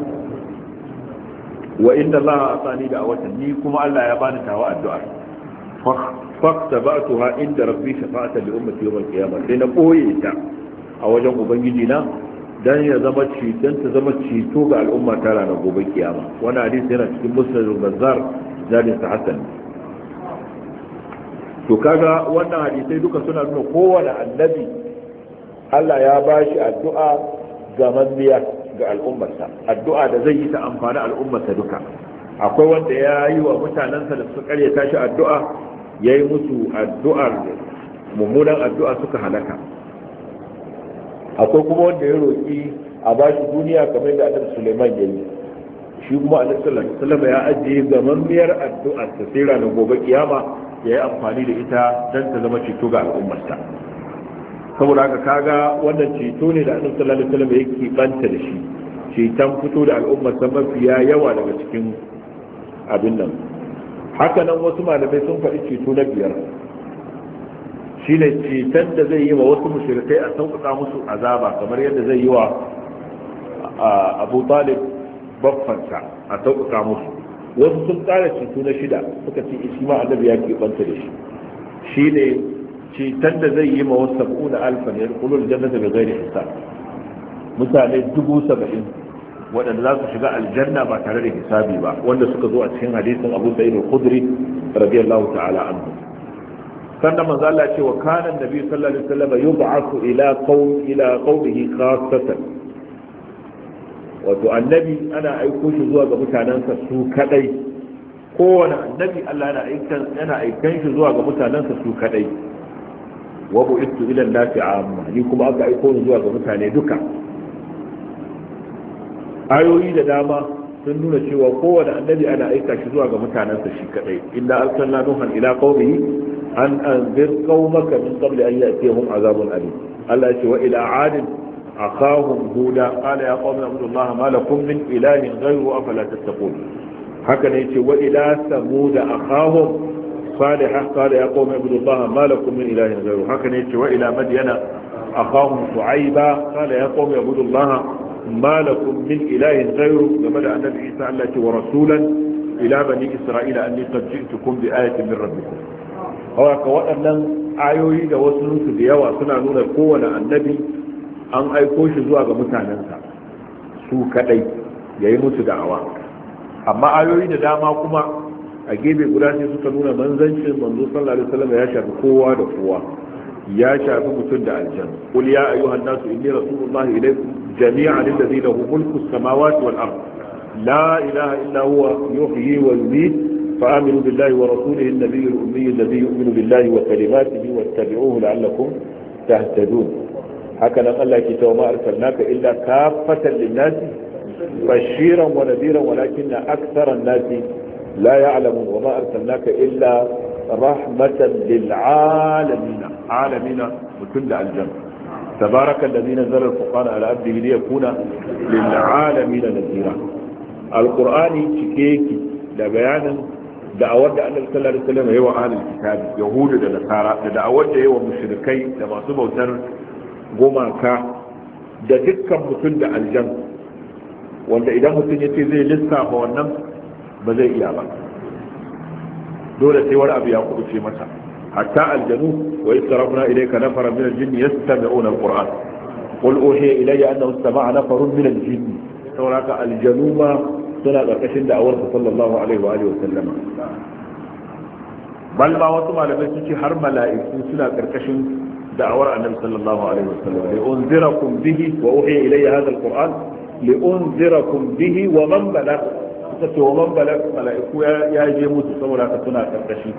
wa inna Allah atani da watan ni kuma Allah ya bani tawa addu'ar faktabatuha inda rabbi shafa'atan li ummati yawm al-qiyamah sai na boye ta a wajen ubangiji na dan ya zama ceton ta zama ceto ga al'umma ta ranar gobe kiyama wannan hadisi yana cikin musnad al-bazzar jadis hasan to kaga wannan hadisai duka suna nuna kowane annabi Allah ya bashi addu'a ga manziya ga al'ummarsa addu'a da zai yi ta amfani al'ummarsa duka akwai wanda ya yi wa mutanensa da suka karyata shi addu'a ya yi musu addu'ar mummunan addu'a suka halaka akwai kuma wanda ya roƙi a ba shi duniya kamar da annabi Suleiman ya yi shi kuma annabi sallallahu alaihi wasallam ya ajiye gamammiyar addu'ar ta sai ranar gobe kiyama ya yi amfani da ita don ta zama ceto ga al'ummarsa saboda haka kaga wannan ceto ne da annabi sallallahu alaihi wasallam yake banta da shi ceton fito da al'ummarsa mafiya yawa daga cikin abin nan haka nan wasu malamai sun faɗi ceto na biyar shi ne ceton da zai yi wa wasu mushrikai a sauƙaƙa musu azaba kamar yadda zai yi wa Abu Talib baffansa a sauƙaƙa musu wasu sun ƙara ceto na shida suka ce shi ma annabi ya keɓanta da shi shi ne ceton da zai yi ma wasu sab'una alfan ya kulul jannata bi ghairi hisab mutane dubu saba'in waɗanda za su shiga aljanna ba tare da hisabi ba wanda suka zo a cikin hadisin Abu Sa'id al-Khudri radiyallahu ta'ala anhu sannan manzo Allah ce wa kana annabi sallallahu alaihi wasallam yub'athu ila qawm ila qawmihi khassatan wato annabi ana aiko shi zuwa ga mutanensa su kadai kowane annabi Allah yana aikan yana aikan shi zuwa ga mutanensa su kadai wa bu'ithu ila an-nasi 'amma ni kuma aka aiko ni zuwa ga mutane duka ayoyi da dama sun nuna cewa kowane annabi ana aika shi zuwa ga mutanensa shi kadai inna arsalna nuhan ila qaumihi an anzir qaumaka min qabli an ya'tiyahum 'adhabun alim Allah ya ce wa ila 'adin أخاهم هودا قال يا قوم اعبدوا الله ما لكم من إله غيره أفلا تتقون هكذا يقول وإلى ثمود أخاهم صالحا قال يا قوم اعبدوا الله ما لكم من إله غيره هكذا يقول وإلى مدين أخاهم شعيبا قال يا قوم اعبدوا الله ما لكم من إله غيره وبدأ النبي عيسى الله ورسولا إلى بني إسرائيل أني قد جئتكم بآية من ربكم هو كوانا آيوي da wasu su da yawa suna nuna kowane annabi an aiko shi zuwa ga mutanensa su kadai ya yi musu da'awa amma ayoyi da dama kuma a gefe guda sai suka nuna manzancin manzo sallallahu alaihi wasallam ya shafi kowa da kowa ya shafi mutum da aljan qul ya ayyuhan nasu inni rasulullahi ilaykum jami'an alladhi lahu mulku as-samawati wal ard la ilaha illa huwa yuhyi wa yumiit فآمنوا بالله ورسوله النبي الأمي الذي يؤمن بالله وكلماته واتبعوه لعلكم تهتدون هكذا قال لك وما أرسلناك إلا كافة للناس بشيرا ونذيرا ولكن أكثر الناس لا يعلمون وما أرسلناك إلا رحمة للعالمين عالمين وكل الجنة تبارك الذي نزل الفرقان على عبده ليكون للعالمين نذيرا القرآن شكيكي لبيانا da'awar da annabi sallallahu alaihi wasallam yayi wa ahlul kitabi yahudu da nasara da da'awar da yayi wa mushrikai da masu bautar gumaka da dukkan mutum da aljan wanda idan mutum ya ce zai lissafa wannan ba zai iya ba dole sai wani abu ya kubuce masa hatta aljanu wa yasrafna ilayka nafaran min aljinni yastami'una alquran qul uhiya ilayya annahu istama'a nafarun min aljinni sauraka aljanu ma suna ƙarƙashin da'awarsa sallallahu alaihi wa alihi wa sallama bal ma wasu malamai sun ce har mala'iku suna ƙarƙashin da'awar annabi sallallahu alaihi wa sallam li unzirakum bihi wa uhiya ilayya hadha alquran li unzirakum bihi wa man balagh kace wa man balagh mala'iku ya je musu saboda haka suna ƙarƙashi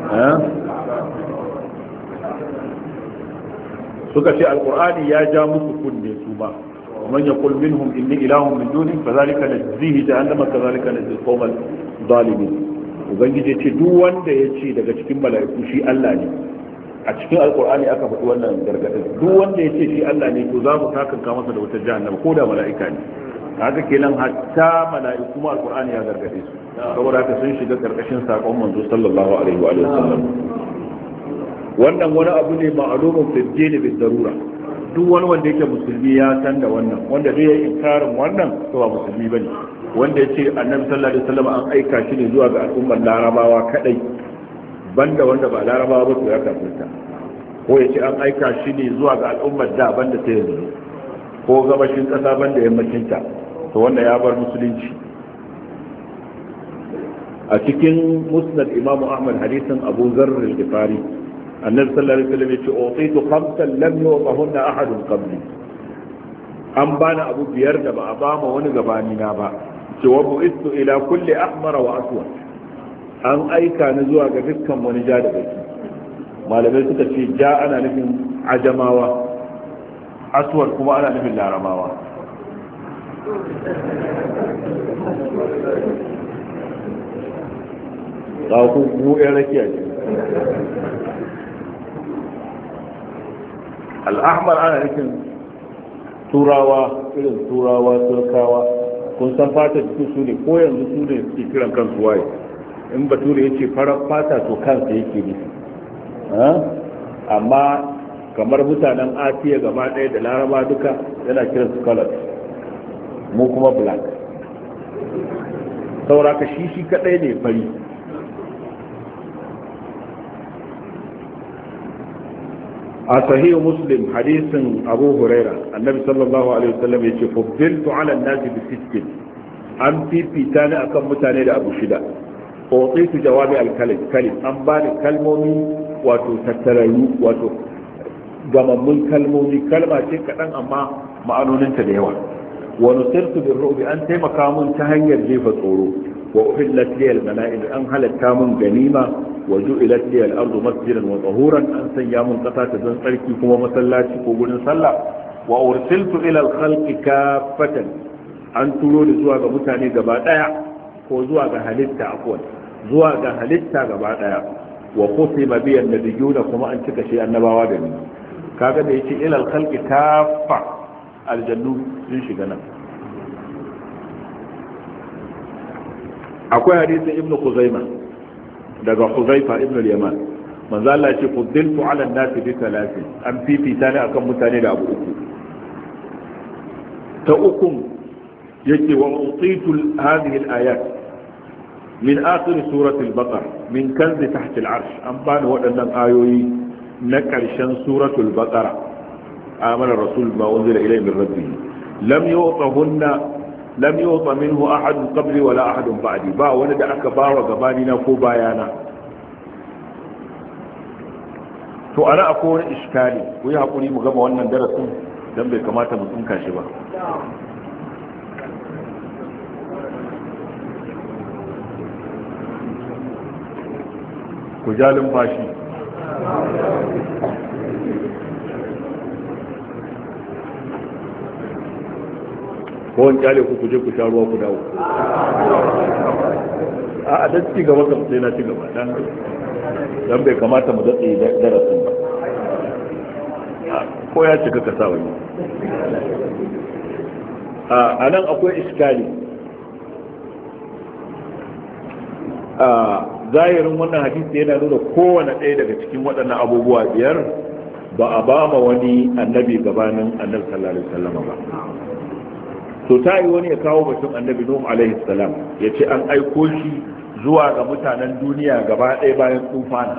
suka ce alqur'ani ya ja musu kunne su ba ومن يقول منهم إني إله من دونه فذلك نجزيه جهنم كذلك نجزي القوم الظالمين ubangiji ce duk wanda ya ce daga cikin mala'iku shi Allah ne a cikin alkur'ani aka faɗi wannan gargaɗin duk wanda ya ce shi Allah ne to za mu takanka masa da wutar jahannama ko da mala'ika ne haka kenan hatta mala'iku ma alkur'ani ya gargaɗe su saboda haka sun shiga karkashin sakon manzo sallallahu alaihi wa sallam wannan wani abu ne ma'lumun fi dini bi darura duk wani wanda yake musulmi ya san da wannan wanda zai yi inkarin wannan to ba musulmi bane wanda yace annabi sallallahu alaihi wasallam an aika shi ne zuwa ga al'ummar larabawa kadai banda wanda ba larabawa ba to ya kafirta ko yace an aika shi ne zuwa ga al'ummar da banda ta yanzu ko gabashin kasa banda yammacin ta to wanda ya bar musulunci a cikin musnad imam ahmad hadisin abu zarr al-ghifari النبي صلى الله عليه وسلم يقول أعطيت خمسا لم يعطهن أحد قبلي أم بان أبو بيرد بأبام ونقباني نابا وبعثت إلى كل أحمر وأسود أن أي كان زوا قدكم ونجاد بيتي ما لم يستطع في جاء أنا نفهم عجماوة أسود كما أنا نفهم لارماوة قاوكو مو إيركي أجل al'ahmar ana nufin turawa irin turawa turkawa kun san fata jikin su ne ko yanzu su ne suke kiran kansu waye in bature ya ce farar fata to kansa yake nufi amma kamar mutanen asiya gaba ɗaya da laraba duka yana kiran su colors mu kuma black sauraka shi shi kaɗai ne fari a sahihu muslim hadisin abu huraira annabi sallallahu alaihi wasallam yace fuddiltu ala an-nasi bi sittin an fifita ni akan mutane da abu shida utitu jawabi al-kalim kalim an bani kalmomi wato tattarayu wato gamammun kalmomi kalma ce kadan amma ma'anoninta da yawa wa nusirtu bir ru'bi an taimaka mun ta hanyar jefa tsoro wa uhillat li al mala'il an halatta mun ganima wa ju'ilat li al ardu masjidan wa tahuran an sanya mun kasa ta zan tsarki kuma masallaci ko gurin sallah wa ursiltu ila al khalqi kaffatan an turo ni zuwa ga mutane gaba daya ko zuwa ga halitta afwan zuwa ga halitta gaba daya wa qusima bi annabiyuna kuma an cika shi annabawa da ni kaga da yace ila al khalqi kaffa aljannu sun shiga nan akwai hadisin ibn Khuzaima daga Huzaifa ibn al-Yaman manzo Allah ya ce fuddiltu ala an-nasi bi thalathin an fifita ne akan mutane da abu uku ta uku yake wa utitu hadhihi al-ayat min akhir surati al-baqara min kanz tahta al-arsh an bani waɗannan ayoyi na ƙarshen suratul baqara amana rasul ma unzila ilayhi min rabbih lam yu'tahunna lam yu'ta minhu ahad qabli wala ahad ba'di ba wani da aka bawa gabani na ko bayana to ana akwai wani iskali ku yi hakuri mu gama wannan darasin dan bai kamata mu tsinka shi ba ku jalin bashi ko wani kyale ku kuje ku sha ruwa ku dawo a dan ci gaba kam sai na ci gaba dan dan bai kamata mu datse darasin ba ko ya cika ka sa wani a nan akwai iskali a zahirin wannan hadisi yana nuna kowane ɗaya daga cikin waɗannan abubuwa biyar ba a ba ma wani annabi gabanin annabi sallallahu alaihi wasallam ba to ta yi wani ya kawo batun annabi nuhu alaihi salam ya ce an aiko shi zuwa ga mutanen duniya gaba ɗaya bayan tufana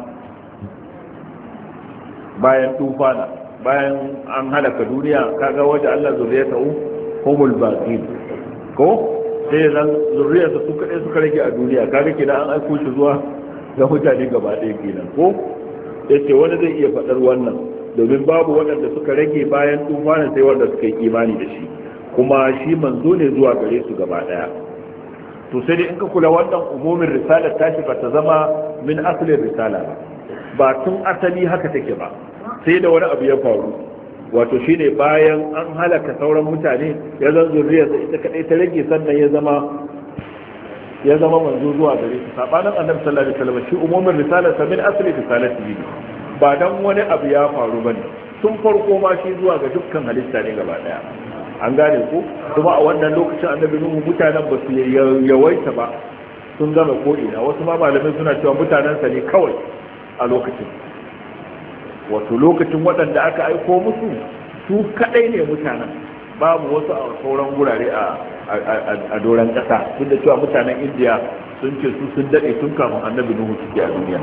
bayan tufana bayan an halaka duniya kaga waje Allah zuriyatahu humul baqin ko sai zan zuriyarsa su kaɗai suka rage a duniya kaga kina an aiko shi zuwa ga mutane gaba ɗaya kenan ko yace wani zai iya faɗar wannan domin babu waɗanda suka rage bayan tufana sai wanda suka yi imani da shi kuma shi manzo ne zuwa gare su gaba daya to sai dai in ka kula wannan umumin risalar tashi ba ta zama min asalin risala ba tun asali haka take ba sai da wani abu ya faru wato shine bayan an halaka sauran mutane ya zan zuriyarsa ita kadai ta rage sannan ya zama ya zama manzo zuwa gare su sabanin annabi sallallahu alaihi wasallam shi umumin risalar sa min asali risalati ba dan wani abu ya faru bane tun farko ma shi zuwa ga dukkan halitta ne gaba daya an gane ku kuma a wannan lokacin annabi nuhu mutanen ba su yawaita ba sun gama ko'ina wasu ma malamai suna cewa mutanensa ne kawai a lokacin wato lokacin waɗanda aka aiko musu su kaɗai ne mutanen babu wasu a sauran gurare a doron ƙasa duk da cewa mutanen indiya sun ce su sun daɗe tun kafin annabi nuhu suke a duniya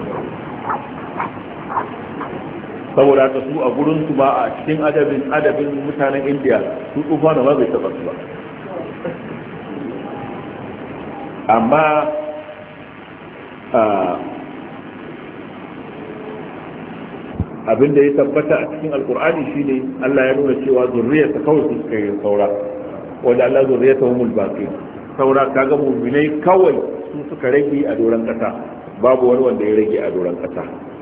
saboda haka su a gurin su ba a cikin adabin adabin mutanen indiya su tsufa da ba bai taba su ba amma abin da ya tabbata a cikin alkur'ani shine Allah ya nuna cewa zurriyarsa kawai su suka yi saura wanda Allah zurriyarsa humul baqi saura kaga mu'minai kawai su suka rage a doron kasa babu wani wanda ya rage a doron kasa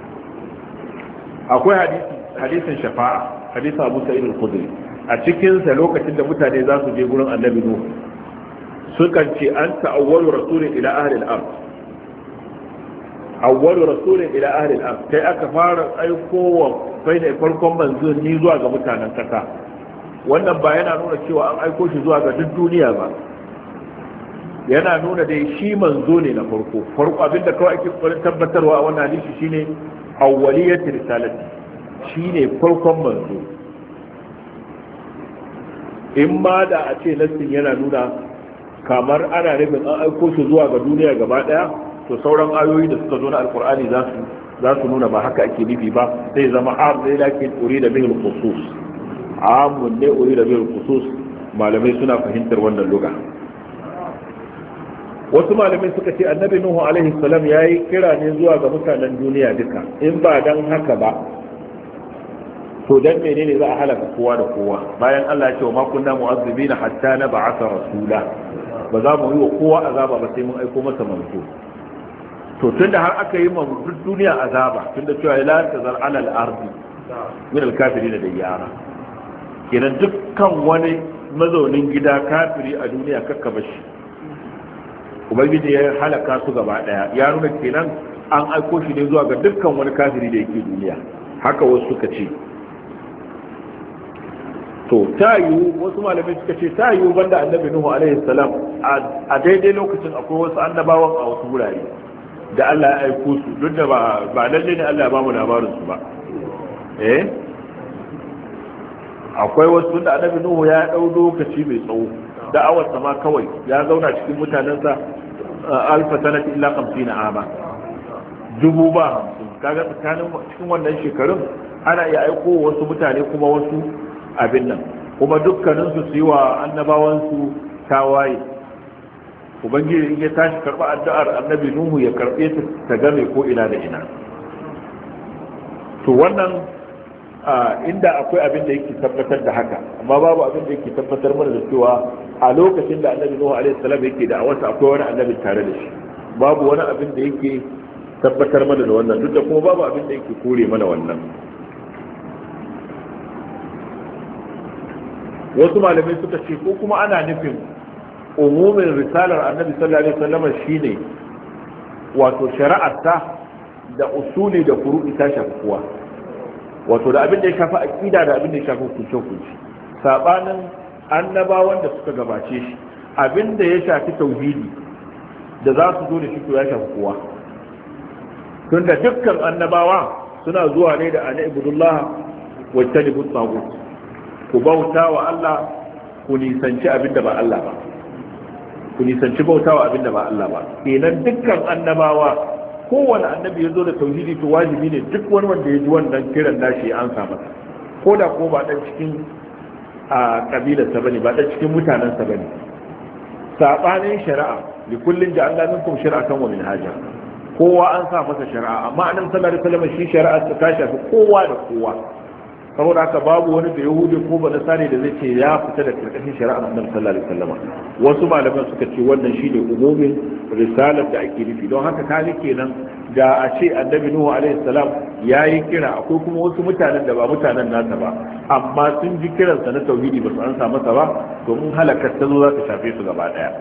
akwai hadisi hadisin shafa'a hadisin Abu Sa'id al-Khudri a cikin sa lokacin da mutane za su je gurin Annabi Nuh sukan ce an ta'awwalu rasulin ila ahli al-ard awwalu rasulin ila ahli al-ard kai aka fara aikowa kai ne farkon manzo ni zuwa ga mutanen kasa wannan ba yana nuna cewa an aiko shi zuwa ga duk duniya ba yana nuna dai shi manzo ne na farko farko abinda kawai ake kokarin tabbatarwa a wannan hadisi shine awwaliyatu risalati shine farkon manzo in ma da a ce nassin yana nuna kamar ana nufin an aiko shi zuwa ga duniya gaba daya to sauran ayoyi da suka zo na alkur'ani za su za su nuna ba haka ake nufi ba sai zama am zai lakin urida bil khusus amun ne urida bil khusus malamai suna fahimtar wannan lugha wasu malamai suka ce annabi nuhu alaihi salam yayi kira ne zuwa ga mutanen duniya duka in ba dan haka ba to dan menene za a halaka kowa da kowa bayan Allah ya ce wa ma kunna mu'azzibina hatta nab'atha rasula ba za mu yi wa kowa azaba ba sai mun aiko masa manzo to tunda har aka yi ma duk duniya azaba tunda cewa la tazar ala al-ardi min al-kafirin da yara kenan dukkan wani mazaunin gida kafiri a duniya kakka bashi ubangiji ya halaka su gaba daya ya nuna kenan an aiko shi ne zuwa ga dukkan wani kafiri da yake duniya haka wasu suka ce to ta yiwu wasu malamai suka ce ta yiwu banda annabi nuhu alaihi salam a daidai lokacin akwai wasu annabawan a wasu wurare da Allah ya aiko su duk da ba ba lalle ne Allah ya ba mu labarin su ba eh akwai wasu da annabi nuhu ya dau lokaci mai tsawo da'awar sa ma kawai ya zauna cikin mutanensa alfa sanati illa hamsin ama dubu ba hamsin kaga tsakanin cikin wannan shekarun ana iya aiko wasu mutane kuma wasu abin nan kuma dukkanin su yi wa annabawan su tawaye ubangiji in ya tashi karba addu'ar annabi nuhu ya karbe ta ta game ko ina da ina to wannan inda akwai abin da yake tabbatar da haka amma babu abin da yake tabbatar mana da cewa a lokacin da annabi nuhu alaihi salam yake da awarsa akwai wani annabi tare da shi babu wani abin da yake tabbatar mana da wannan duk da kuma babu abin da yake kore mana wannan wasu malamai suka ce ko kuma ana nufin umumin risalar annabi sallallahu alaihi wasallam shine wato shari'arta da usuli da furu'i ta shafi kowa wato da abin da ya shafi aqida da abin da ya shafi hukunci sabanin annabawan da suka gabace shi abin da ya shafi tauhidi da za su zo da shi to ya shafi kowa tunda dukkan annabawa suna zuwa ne da ana ibudullah wa tanibu tagut ku bauta wa Allah ku nisanci abin da ba Allah ba ku nisanci bauta wa abin da ba Allah ba kenan dukkan annabawa kowane annabi ya zo da tauhidi to wajibi ne duk wani wanda ya ji wannan kiran nashi an sa masa ko da ko ba dan cikin a kabilarsa bane ba dan cikin mutanensa bane sabanin shari'a li kullin ja'alna minkum shir'atan wa minhaja kowa an sa masa shari'a amma annabi sallallahu alaihi wasallam shi shari'a ta shafi kowa da kowa saboda haka babu wani da yahudi ko ba nasari da zai ce ya fita da karkashin shari'ar annabi sallallahu alaihi wasallam wasu malaman suka ce wannan shine umumin risalar da ake nufi don haka kaga kenan da a ce annabi nuhu alaihi salam yayi kira akwai kuma wasu mutanen da ba mutanen nasa ba amma sun ji kiransa na tauhidi ba su ansa masa ba domin halakar ta zo za ta shafe su gaba daya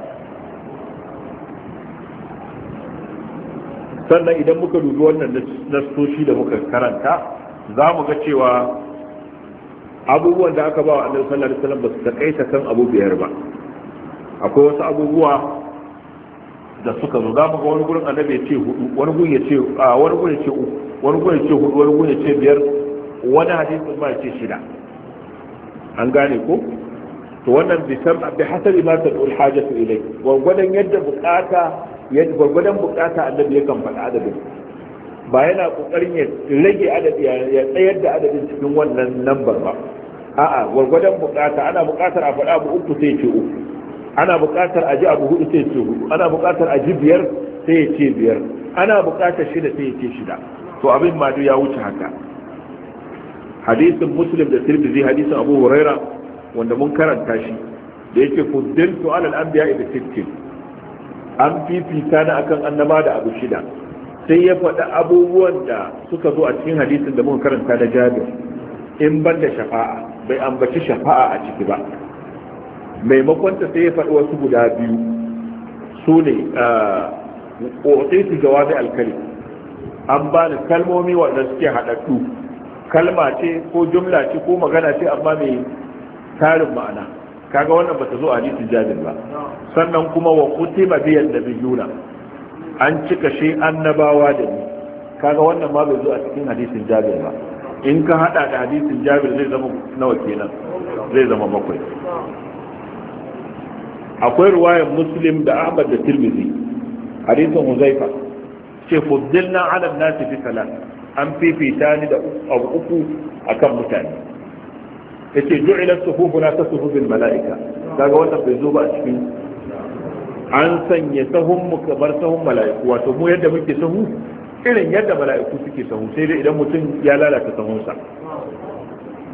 sannan idan muka dubi wannan nasoshi da muka karanta za mu ga cewa abubuwan da aka ba wa annabi sallallahu alaihi wasallam ba su takaita kan abu biyar ba akwai wasu abubuwa da suka zo zamu ga wani gurin annabi ya ce hudu wani gurin ya ce a wani gurin ya ce uku wani gurin ya ce hudu wani gurin ya ce biyar wani hadisi ma ya ce shida an gane ko to wannan bi sam bi hasabi ma tad'u al-hajatu ilay gwargwadon yadda bukata yadda gwargwadon bukata annabi yakan faɗa adadin ba yana kokarin ya rage adadi ya tsayar da adadin cikin wannan lambar ba a'a gwargwadon bukata ana bukatar a faɗa abu uku sai ce uku ana bukatar a ji abu hudu sai ce hudu ana bukatar a ji biyar sai ya ce biyar ana bukatar shida sai ya ce shida to abin ma ya wuce haka hadisin muslim da tirmidhi hadisin abu huraira wanda mun karanta shi da yake fuddiltu ala al-anbiya bi sittin an fifita na akan annaba da abu shida sai ya faɗi abubuwan da suka zo a cikin hadisin da muka karanta da jabir in ban da shafa'a bai ambaci shafa'a a ciki ba maimakon ta sai ya faɗi wasu guda biyu su ne ƙotsai su jawabi alkali an ba ni kalmomi wanda suke haɗaɗɗu kalma ce ko jumla ce ko magana ce amma mai tarin ma'ana kaga wannan bata zo a hadisin jabir ba sannan kuma wa kutima biyan nabiyuna an cika shi annabawa da ni kaga wannan ma bai zo a cikin hadisin jabir ba in ka hada da hadisin jabir zai zama nawa kenan zai zama bakwai akwai ruwayar muslim da ahmad da tirmidhi hadisin huzaifa ce fuddilna ala nasi bi salat an fifita ni da abu uku akan mutane yace ju'ila suhufuna kasuhubil malaika kaga wannan bai zo ba a cikin an sanya sahun mu kamar sahun mala'iku wato mu yadda muke sahu irin yadda mala'iku suke sahu sai dai idan mutum ya lalata sahunsa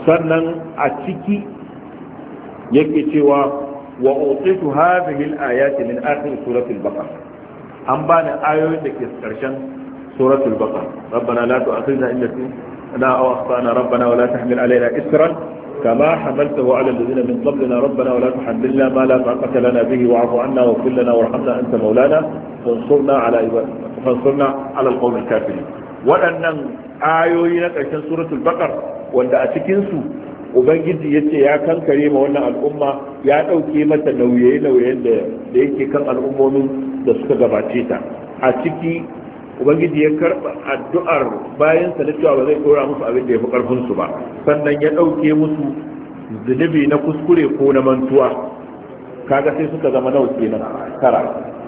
sannan a ciki yake cewa wa utitu hadhihi al-ayati min akhir surati al-baqara an bani ayoyin da ke karshen suratul baqara rabbana la tu'akhidhna in nasina aw akhtana rabbana wa la tahmil alayna isran kama hamaltahu ala alladhina min qablina rabbana wa la tuhammilna ma la taqata lana bihi wa'fu 'anna waghfir lana warhamna anta mawlana fansurna ala fansurna ala al-qawmi al-kafirin. waɗannan ayoyi na karshen suratul baqara wanda a cikin su ubangiji ya ce ya kankare ma wannan al'umma ya ɗauke mata nauye-nauyen da yake kan al'ummomin da suka gabace ta a ciki ubangiji ya karɓa addu'ar bayansa na cewa ba zai ɗora musu abin da ya fi ƙarfinsu ba sannan ya ɗauke musu zunubi na kuskure ko na mantuwa kaga sai suka zama nawa kenan tara.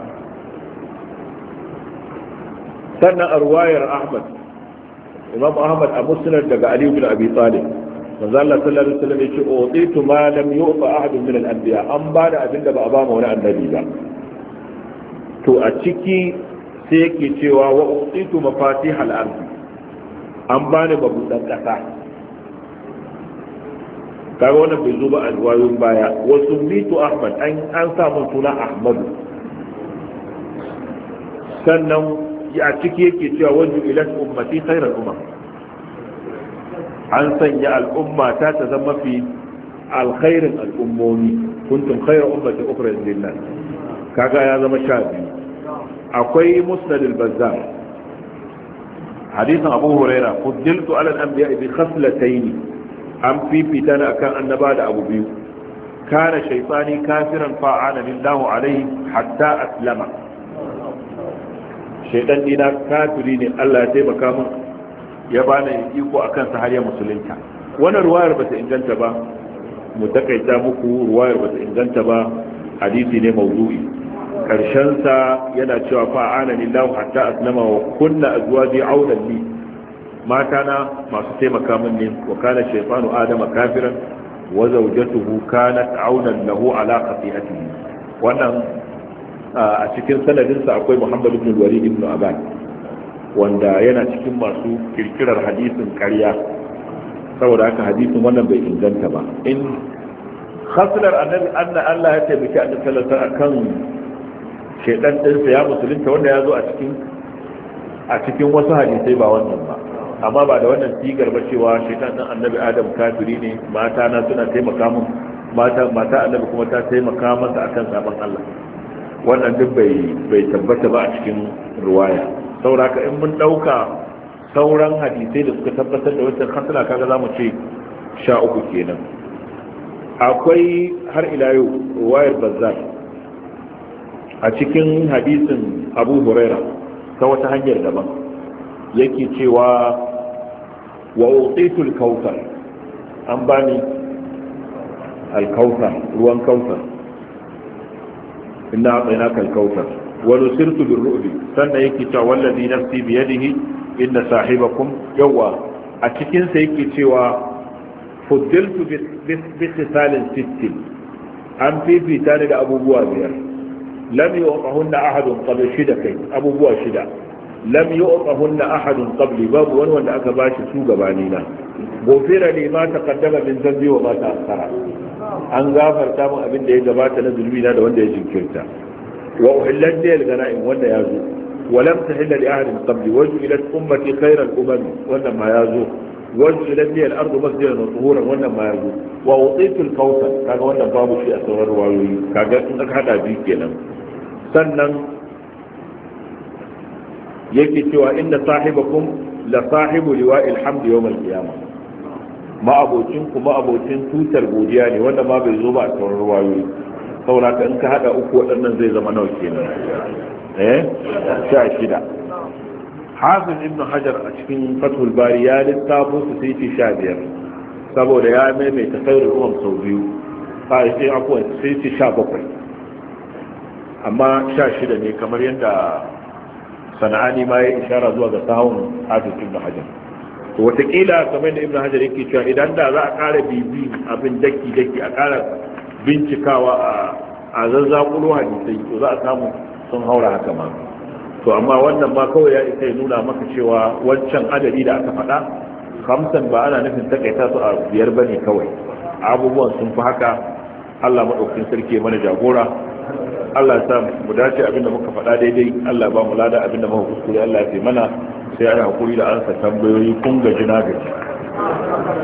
sannan a ruwayar ahmad imam ahmad a musnad daga ali bin abi talib manzo Allah sallallahu alaihi wasallam yace utitu ma lam yu'ta ahadun min al-anbiya an ba da abinda ba a ba ma wani annabi ba. To a ciki sai yake cewa wa utitu mafatih al-ard an ba ni mabudan kasa kaga wannan bai zo ba a riwayoyin baya wa sumitu ahmad an an samu suna ahmad sannan a ciki yake cewa wajhu ila ummati khairal umam an sanya al'umma ta ta zama fi alkhairin al'ummomi kuntum khairu ummati ukhrijat lin-nas kaga ya zama sha biyu. akwai musnad al-bazzar hadithan abu huraira fuddiltu ala al-anbiya bi khaslatayn an fifita na akan annaba da abu biyu kana shaytani kafiran fa'ana lillahu alayhi hatta aslama shaytan dina kafiri ne Allah ya taimaka min ya bani iko a kansa har ya musulunta. wannan ruwayar ba ta inganta ba mu takaita muku ruwayar ba ta inganta ba hadisi ne mawdu'i karshen sa yana cewa fa ana lillahu hatta aslama wa kunna azwaji aulan li mata na masu taimaka min ne wa kana shaytanu adama kafiran wa zawjatuhu kanat aulan lahu ala qati'atihi. wannan a cikin sanadin sa akwai Muhammad ibn al-Walid ibn Aban wanda yana cikin masu kirkirar hadisin ƙarya saboda haka hadisin wannan bai inganta ba. in khaslar annabi anna Allah ya taimaki annabi sallallahu alaihi wasallam akan shedan din sa ya musulunta wanda ya zo a cikin a cikin wasu hadisai ba wannan ba amma ba da wannan sigar ba cewa shedan din annabi Adam kafiri ne mata na suna taimaka mun mata mata annabi kuma ta taimaka masa akan sabon Allah wannan duk bai bai tabbata ba a cikin riwaya sauraka in mun dauka sauran hadisai da suka tabbatar da wancan khasla kaga zamu ce sha uku kenan. akwai har ila yau riwayar bazzar a cikin hadisin Abu Huraira ta wata hanyar daban yake cewa wa utitul kautsar an bani al-kautsar ruwan kautsar inna a'tainaka al-kautsar wa nusirtu bir-ru'bi sannan yake cewa wallazi nafsi bi yadihi inna sahibakum yawa a cikin sa yake cewa fuddiltu bi khisalin sittin an fifita ni da abubuwa biyar lam yu'tahunna ahadun qabl shida kai abubuwa shida lam yu'tahunna ahadun qabli babu wani wanda aka bashi su gabani na gofira ne ma taqaddama min zambi wa ma ta'akhkhara an gafarta min abin da ya gabata na zulmi na da wanda ya jinkirta wa uhillat li al-ghanaim wanda ya zo wa lam tahilla li ahadin qabli waj'ilat ummati khayra al-umam wanda ma ya zo waj'ilat li al-ardu masjidan wa tuhuran wanda ma ya zo wa utitu al-kawthar kaga wannan babu shi a sauran ruwayoyi kaga in aka hada biyu kenan sannan yake cewa inna sahibakum la sahibu liwa'il hamd yawm al-qiyamah ma abocin kuma abocin tutar godiya ne wanda ma bai zo ba a sauran ruwayoyi saboda ka in ka hada uku waɗannan zai zama nawa kenan eh sha shida. Hafiz ibn Hajar a cikin Fathul Bari ya lissafo su sai ce sha biyar saboda ya maimaita khairul umam sau biyu a sai akwai sai ce sha bakwai amma sha shida ne kamar yadda sana'ani ma ya ishara zuwa ga sahun Hafiz ibn Hajar. to wataƙila kamar da ibn Hajar yake cewa idan da za a ƙara bibi abin daki daki a ƙara bincikawa a zazzakulo hadisai to za a samu sun haura haka ma to amma wannan ma kawai ya isa ya nuna maka cewa wancan adadi da aka faɗa khamsan ba ana nufin takaita su a biyar bane kawai, abubuwan sun fi haka. Allah madaukakin sarki mana jagora, Allah ya sa mu dace abinda muka faɗa daidai, Allah ba mu lada abinda muka kuskure Allah ya fi mana, sai ana hakuri da ansa tambayoyi kun gaji na gaji.